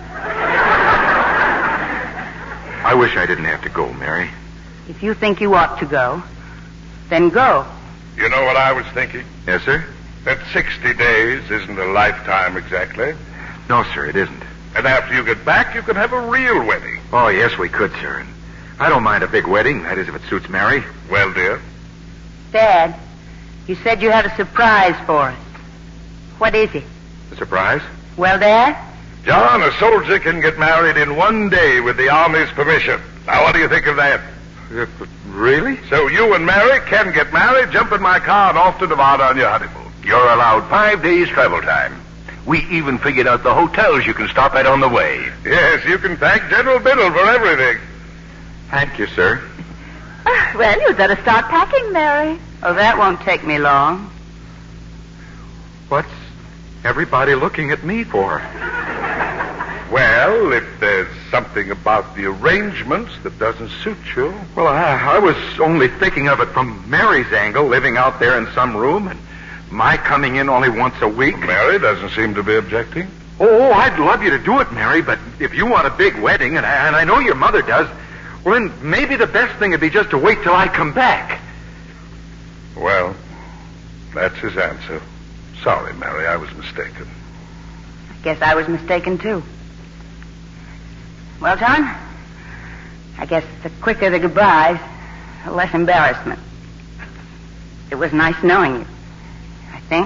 I wish I didn't have to go, Mary. If you think you ought to go, then go. You know what I was thinking? Yes, sir? That 60 days isn't a lifetime exactly. No, sir, it isn't. And after you get back, you can have a real wedding. Oh, yes, we could, sir. And I don't mind a big wedding. That is, if it suits Mary. Well, dear? Dad, you said you had a surprise for us. What is it? A surprise? Well, Dad? John, a soldier can get married in 1 day with the Army's permission. Now, what do you think of that? Really? So you and Mary can get married, jump in my car, and off to Nevada on your honeymoon. You're allowed 5 days travel time. We even figured out the hotels you can stop at on the way. Yes, you can thank General Biddle for everything. Thank you, sir. Well, you'd better start packing, Mary. Oh, that won't take me long. What's everybody looking at me for? Well, if there's something about the arrangements that doesn't suit you... Well, I was only thinking of it from Mary's angle, living out there in some room, and my coming in only once a week. Mary doesn't seem to be objecting. Oh, I'd love you to do it, Mary, but if you want a big wedding, and I know your mother does, well, then maybe the best thing would be just to wait till I come back. Well, that's his answer. Sorry, Mary, I was mistaken. I guess I was mistaken, too. Well, John, I guess the quicker the goodbyes, the less embarrassment. It was nice knowing you, I think.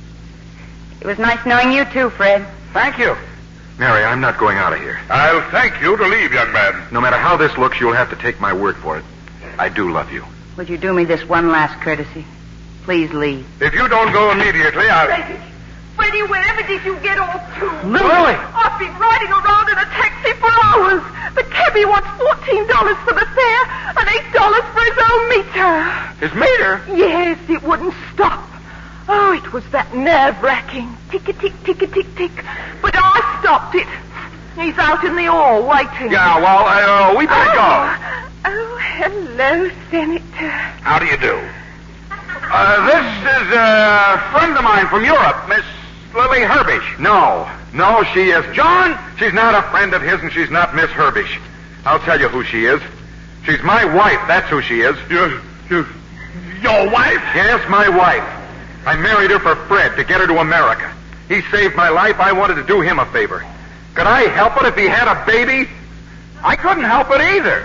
It was nice knowing you, too, Fred. Thank you. Mary, I'm not going out of here. I'll thank you to leave, young man. No matter how this looks, you'll have to take my word for it. I do love you. Would you do me this one last courtesy? Please leave. If you don't go immediately, I'll... Freddie, wherever did you get off to? Lily! I've been riding around in a taxi for hours. The cabbie wants $14 for the fare and $8 for his own meter. His meter? Yes, it wouldn't stop. Oh, it was that nerve-wracking. Tick-a-tick, tick-a-tick, tick. But I stopped it. He's out in the hall waiting. Yeah, well, we better go. Oh, hello, Senator. How do you do? This is a friend of mine from Europe, Miss Lily Herbish. No, she is. John, she's not a friend of his, and she's not Miss Herbish. I'll tell you who she is. She's my wife, that's who she is. Your wife? Yes, my wife. I married her for Fred, to get her to America. He saved my life. I wanted to do him a favor. Could I help it if he had a baby? I couldn't help it either.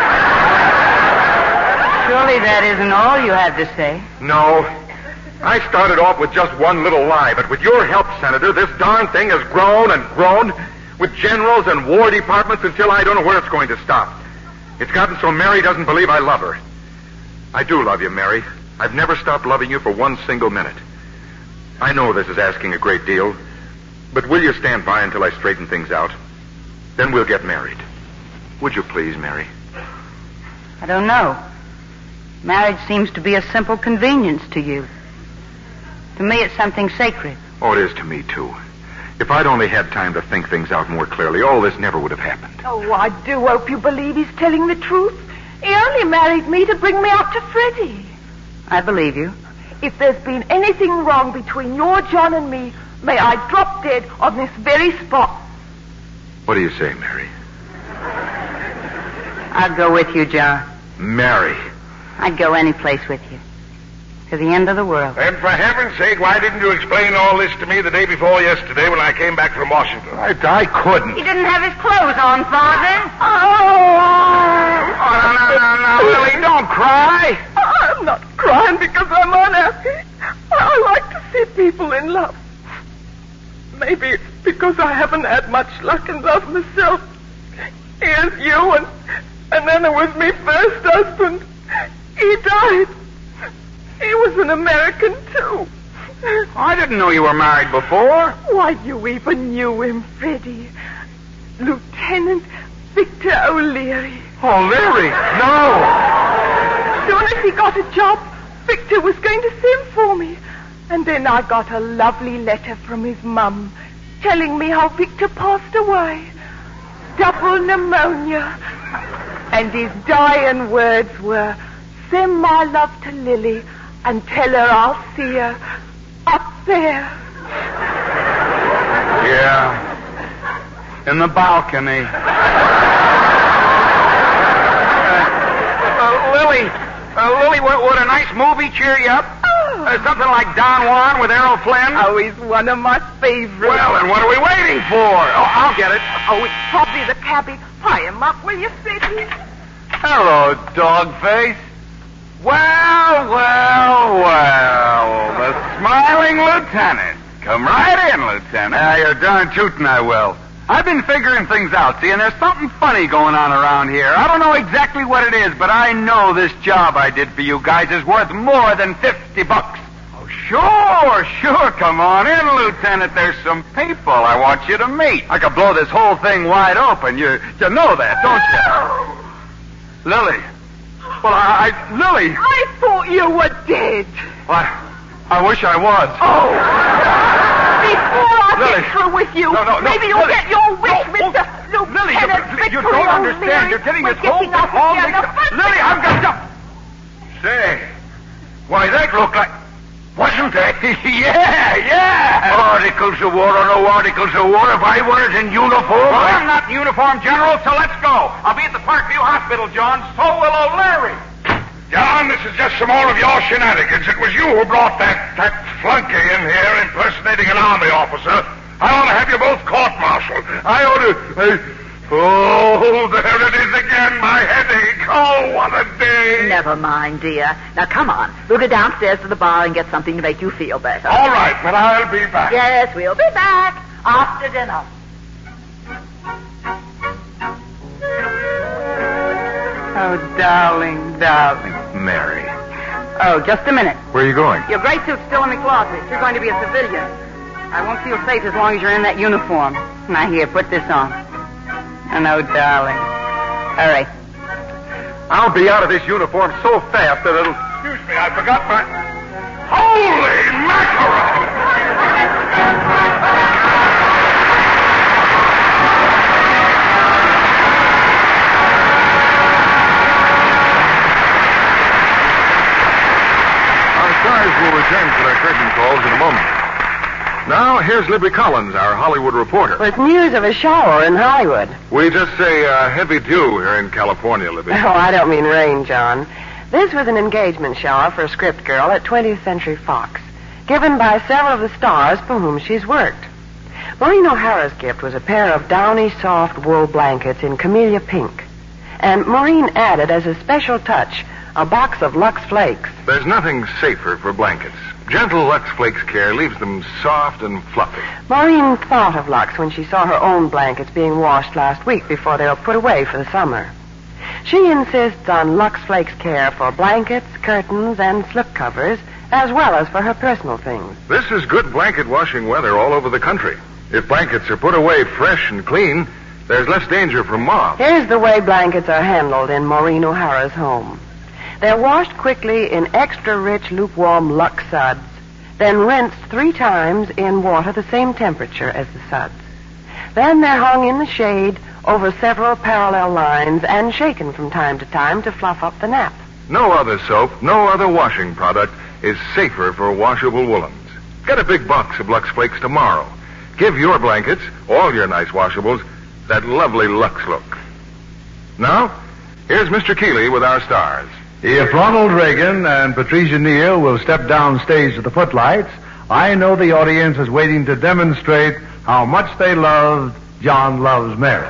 Surely that isn't all you have to say. No. I started off with just one little lie, but with your help, Senator, this darn thing has grown and grown with generals and war departments until I don't know where it's going to stop. It's gotten so Mary doesn't believe I love her. I do love you, Mary. I've never stopped loving you for one single minute. I know this is asking a great deal, but will you stand by until I straighten things out? Then we'll get married. Would you please, Mary? I don't know. Marriage seems to be a simple convenience to you. To me, it's something sacred. Oh, it is to me, too. If I'd only had time to think things out more clearly, all this never would have happened. Oh, I do hope you believe he's telling the truth. He only married me to bring me up to Freddie. I believe you. If there's been anything wrong between your John and me, may I drop dead on this very spot. What do you say, Mary? I'll go with you, John. Mary. I'd go any place with you. To the end of the world. And for heaven's sake, why didn't you explain all this to me the day before yesterday when I came back from Washington? I couldn't. He didn't have his clothes on, Father. No, Lily, don't cry. I'm not crying because I'm unhappy. I like to see people in love. Maybe it's because I haven't had much luck in love myself. Here's you, and then there was me first husband. He died. He was an American, too. I didn't know you were married before. Why, you even knew him, Freddie. Lieutenant Victor O'Leary. O'Leary? No! As soon as he got a job, Victor was going to send for me. And then I got a lovely letter from his mum telling me how Victor passed away. Double pneumonia. And his dying words were, send my love to Lily and tell her I'll see her up there. Yeah. In the balcony. Lily, would a nice movie cheer you up? Something like Don Juan with Errol Flynn? Oh, he's one of my favorites. Well, then what are we waiting for? Oh, I'll get it. Oh, it's probably the cabbie. Tie him up, will you, Freddie? Hello, Dogface. Well. The smiling lieutenant. Come right in, Lieutenant. You're darn tootin' I will. I've been figuring things out, see, and there's something funny going on around here. I don't know exactly what it is, but I know this job I did for you guys is worth more than $50. Oh, sure. Come on in, Lieutenant. There's some people I want you to meet. I could blow this whole thing wide open. You know that, don't you? Lily. Well, Lily. I thought you were dead. Well, I wish I was. Oh. Before I Lily. get through with you, No, maybe you'll Lily. get your wish, Mr. Lily, Lieutenant you don't understand. You're getting this whole thing all mixed up. Lily, I've got to... Say, why, that looked like... Wasn't it? Yeah. Articles of war or no articles of war, if I weren't in uniform... Well, I'm not in uniform, General, so let's go. I'll be at the Parkview Hospital, John. So will O'Leary. John, this is just some more of your shenanigans. It was you who brought that flunky in here impersonating an army officer. I ought to have you both court-martialed. I ought to... Oh, there it is again, my headache. Oh, what a day. Never mind, dear. Now, come on. We'll go downstairs to the bar and get something to make you feel better. All right, but I'll be back. Yes, we'll be back after dinner. Oh, darling. Mary. Oh, just a minute. Where are you going? Your gray suit's still in the closet. You're going to be a civilian. I won't feel safe as long as you're in that uniform. Now, here, put this on. Oh, no, darling. All right. I'll be out of this uniform so fast that it'll... Excuse me, I forgot my... Holy mackerel! I'm sorry, Now, here's Libby Collins, our Hollywood reporter. With news of a shower in Hollywood. We just say heavy dew here in California, Libby. Oh, I don't mean rain, John. This was an engagement shower for a script girl at 20th Century Fox, given by several of the stars for whom she's worked. Maureen O'Hara's gift was a pair of downy, soft wool blankets in camellia pink. And Maureen added, as a special touch, a box of Lux Flakes. There's nothing safer for blankets. Gentle Lux Flakes care leaves them soft and fluffy. Maureen thought of Lux when she saw her own blankets being washed last week before they were put away for the summer. She insists on Lux Flakes care for blankets, curtains, and slip covers, as well as for her personal things. This is good blanket washing weather all over the country. If blankets are put away fresh and clean, there's less danger from moths. Here's the way blankets are handled in Maureen O'Hara's home. They're washed quickly in extra-rich, lukewarm Lux suds, then rinsed 3 times in water the same temperature as the suds. Then they're hung in the shade over several parallel lines and shaken from time to time to fluff up the nap. No other soap, no other washing product is safer for washable woolens. Get a big box of Lux Flakes tomorrow. Give your blankets, all your nice washables, that lovely Lux look. Now, here's Mr. Keeley with our stars. If Ronald Reagan and Patricia Neal will step down stage to the footlights, I know the audience is waiting to demonstrate how much they loved John Loves Mary.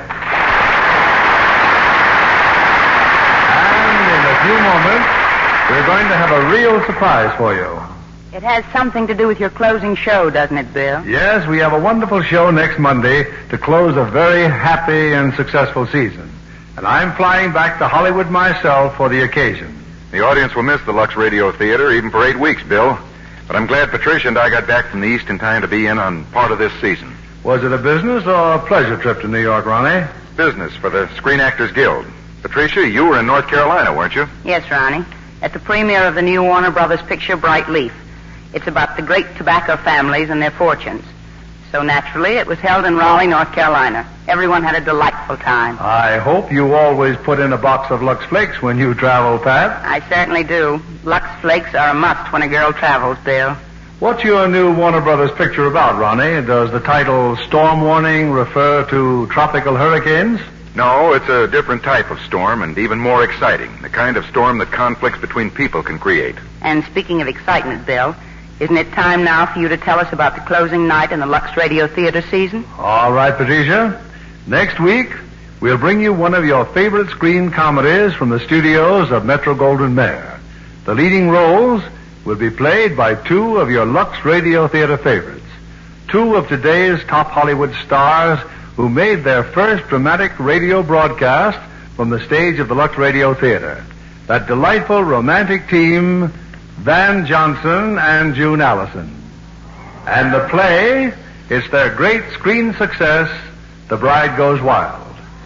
And in a few moments, we're going to have a real surprise for you. It has something to do with your closing show, doesn't it, Bill? Yes, we have a wonderful show next Monday to close a very happy and successful season. And I'm flying back to Hollywood myself for the occasion. The audience will miss the Lux Radio Theater even for 8 weeks, Bill. But I'm glad Patricia and I got back from the East in time to be in on part of this season. Was it a business or a pleasure trip to New York, Ronnie? Business for the Screen Actors Guild. Patricia, you were in North Carolina, weren't you? Yes, Ronnie. At the premiere of the new Warner Brothers picture, Bright Leaf. It's about the great tobacco families and their fortunes. So naturally, it was held in Raleigh, North Carolina. Everyone had a delightful time. I hope you always put in a box of Lux Flakes when you travel, Pat. I certainly do. Lux Flakes are a must when a girl travels, Bill. What's your new Warner Brothers picture about, Ronnie? Does the title Storm Warning refer to tropical hurricanes? No, it's a different type of storm and even more exciting. The kind of storm that conflicts between people can create. And speaking of excitement, Bill, isn't it time now for you to tell us about the closing night in the Lux Radio Theater season? All right, Patricia. Next week, we'll bring you one of your favorite screen comedies from the studios of Metro-Goldwyn-Mayer. The leading roles will be played by 2 of your Lux Radio Theater favorites, 2 of today's top Hollywood stars who made their first dramatic radio broadcast from the stage of the Lux Radio Theater. That delightful romantic team, Van Johnson and June Allison. And the play is their great screen success, The Bride Goes Wild.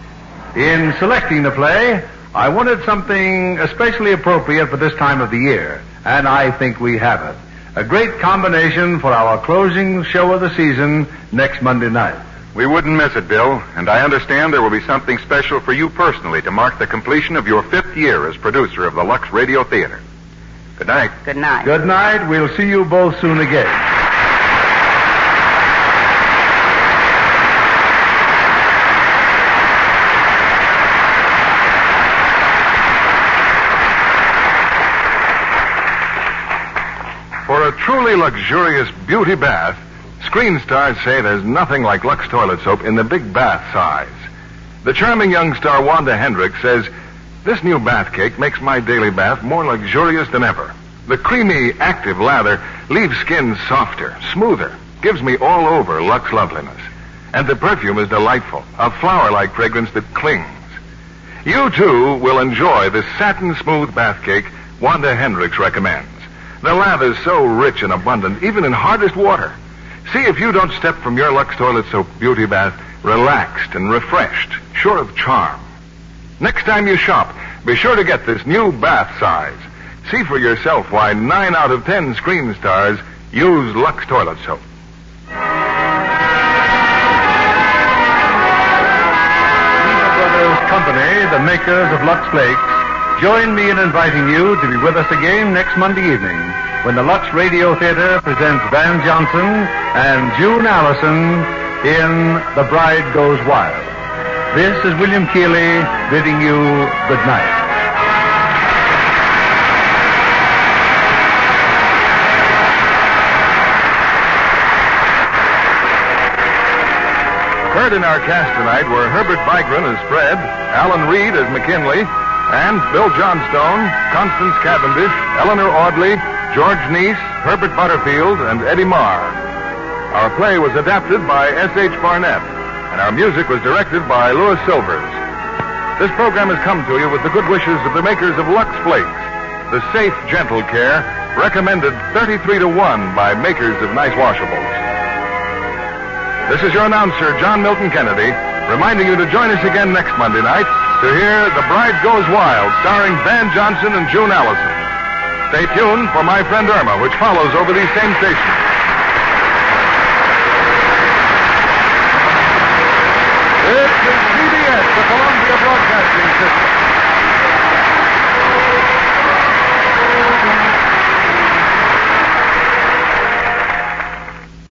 In selecting the play, I wanted something especially appropriate for this time of the year, and I think we have it. A great combination for our closing show of the season next Monday night. We wouldn't miss it, Bill, and I understand there will be something special for you personally to mark the completion of your 5th year as producer of the Lux Radio Theater. Good night. Good night. Good night. We'll see you both soon again. For a truly luxurious beauty bath, screen stars say there's nothing like Lux toilet soap in the big bath size. The charming young star Wanda Hendricks says, "This new bath cake makes my daily bath more luxurious than ever. The creamy, active lather leaves skin softer, smoother, gives me all over Lux loveliness. And the perfume is delightful, a flower-like fragrance that clings. You, too, will enjoy the satin-smooth bath cake Wanda Hendricks recommends. The lather's so rich and abundant, even in hardest water. See if you don't step from your Lux toilet soap beauty bath relaxed and refreshed, sure of charm. Next time you shop, be sure to get this new bath size. See for yourself why 9 out of 10 screen stars use Lux toilet soap." Brothers Company, the makers of Lux Flakes, join me in inviting you to be with us again next Monday evening when the Lux Radio Theater presents Van Johnson and June Allison in The Bride Goes Wild. This is William Keighley bidding you good night. Heard in our cast tonight were Herbert Vigran as Fred, Alan Reed as McKinley, and Bill Johnstone, Constance Cavendish, Eleanor Audley, George Neese, Herbert Butterfield, and Eddie Marr. Our play was adapted by S.H. Barnett, and our music was directed by Louis Silvers. This program has come to you with the good wishes of the makers of Lux Flakes, the safe, gentle care recommended 33-1 by makers of nice washables. This is your announcer, John Milton Kennedy, reminding you to join us again next Monday night to hear The Bride Goes Wild, starring Van Johnson and June Allison. Stay tuned for My Friend Irma, which follows over these same stations. This is CBS, the Columbia Broadcasting System.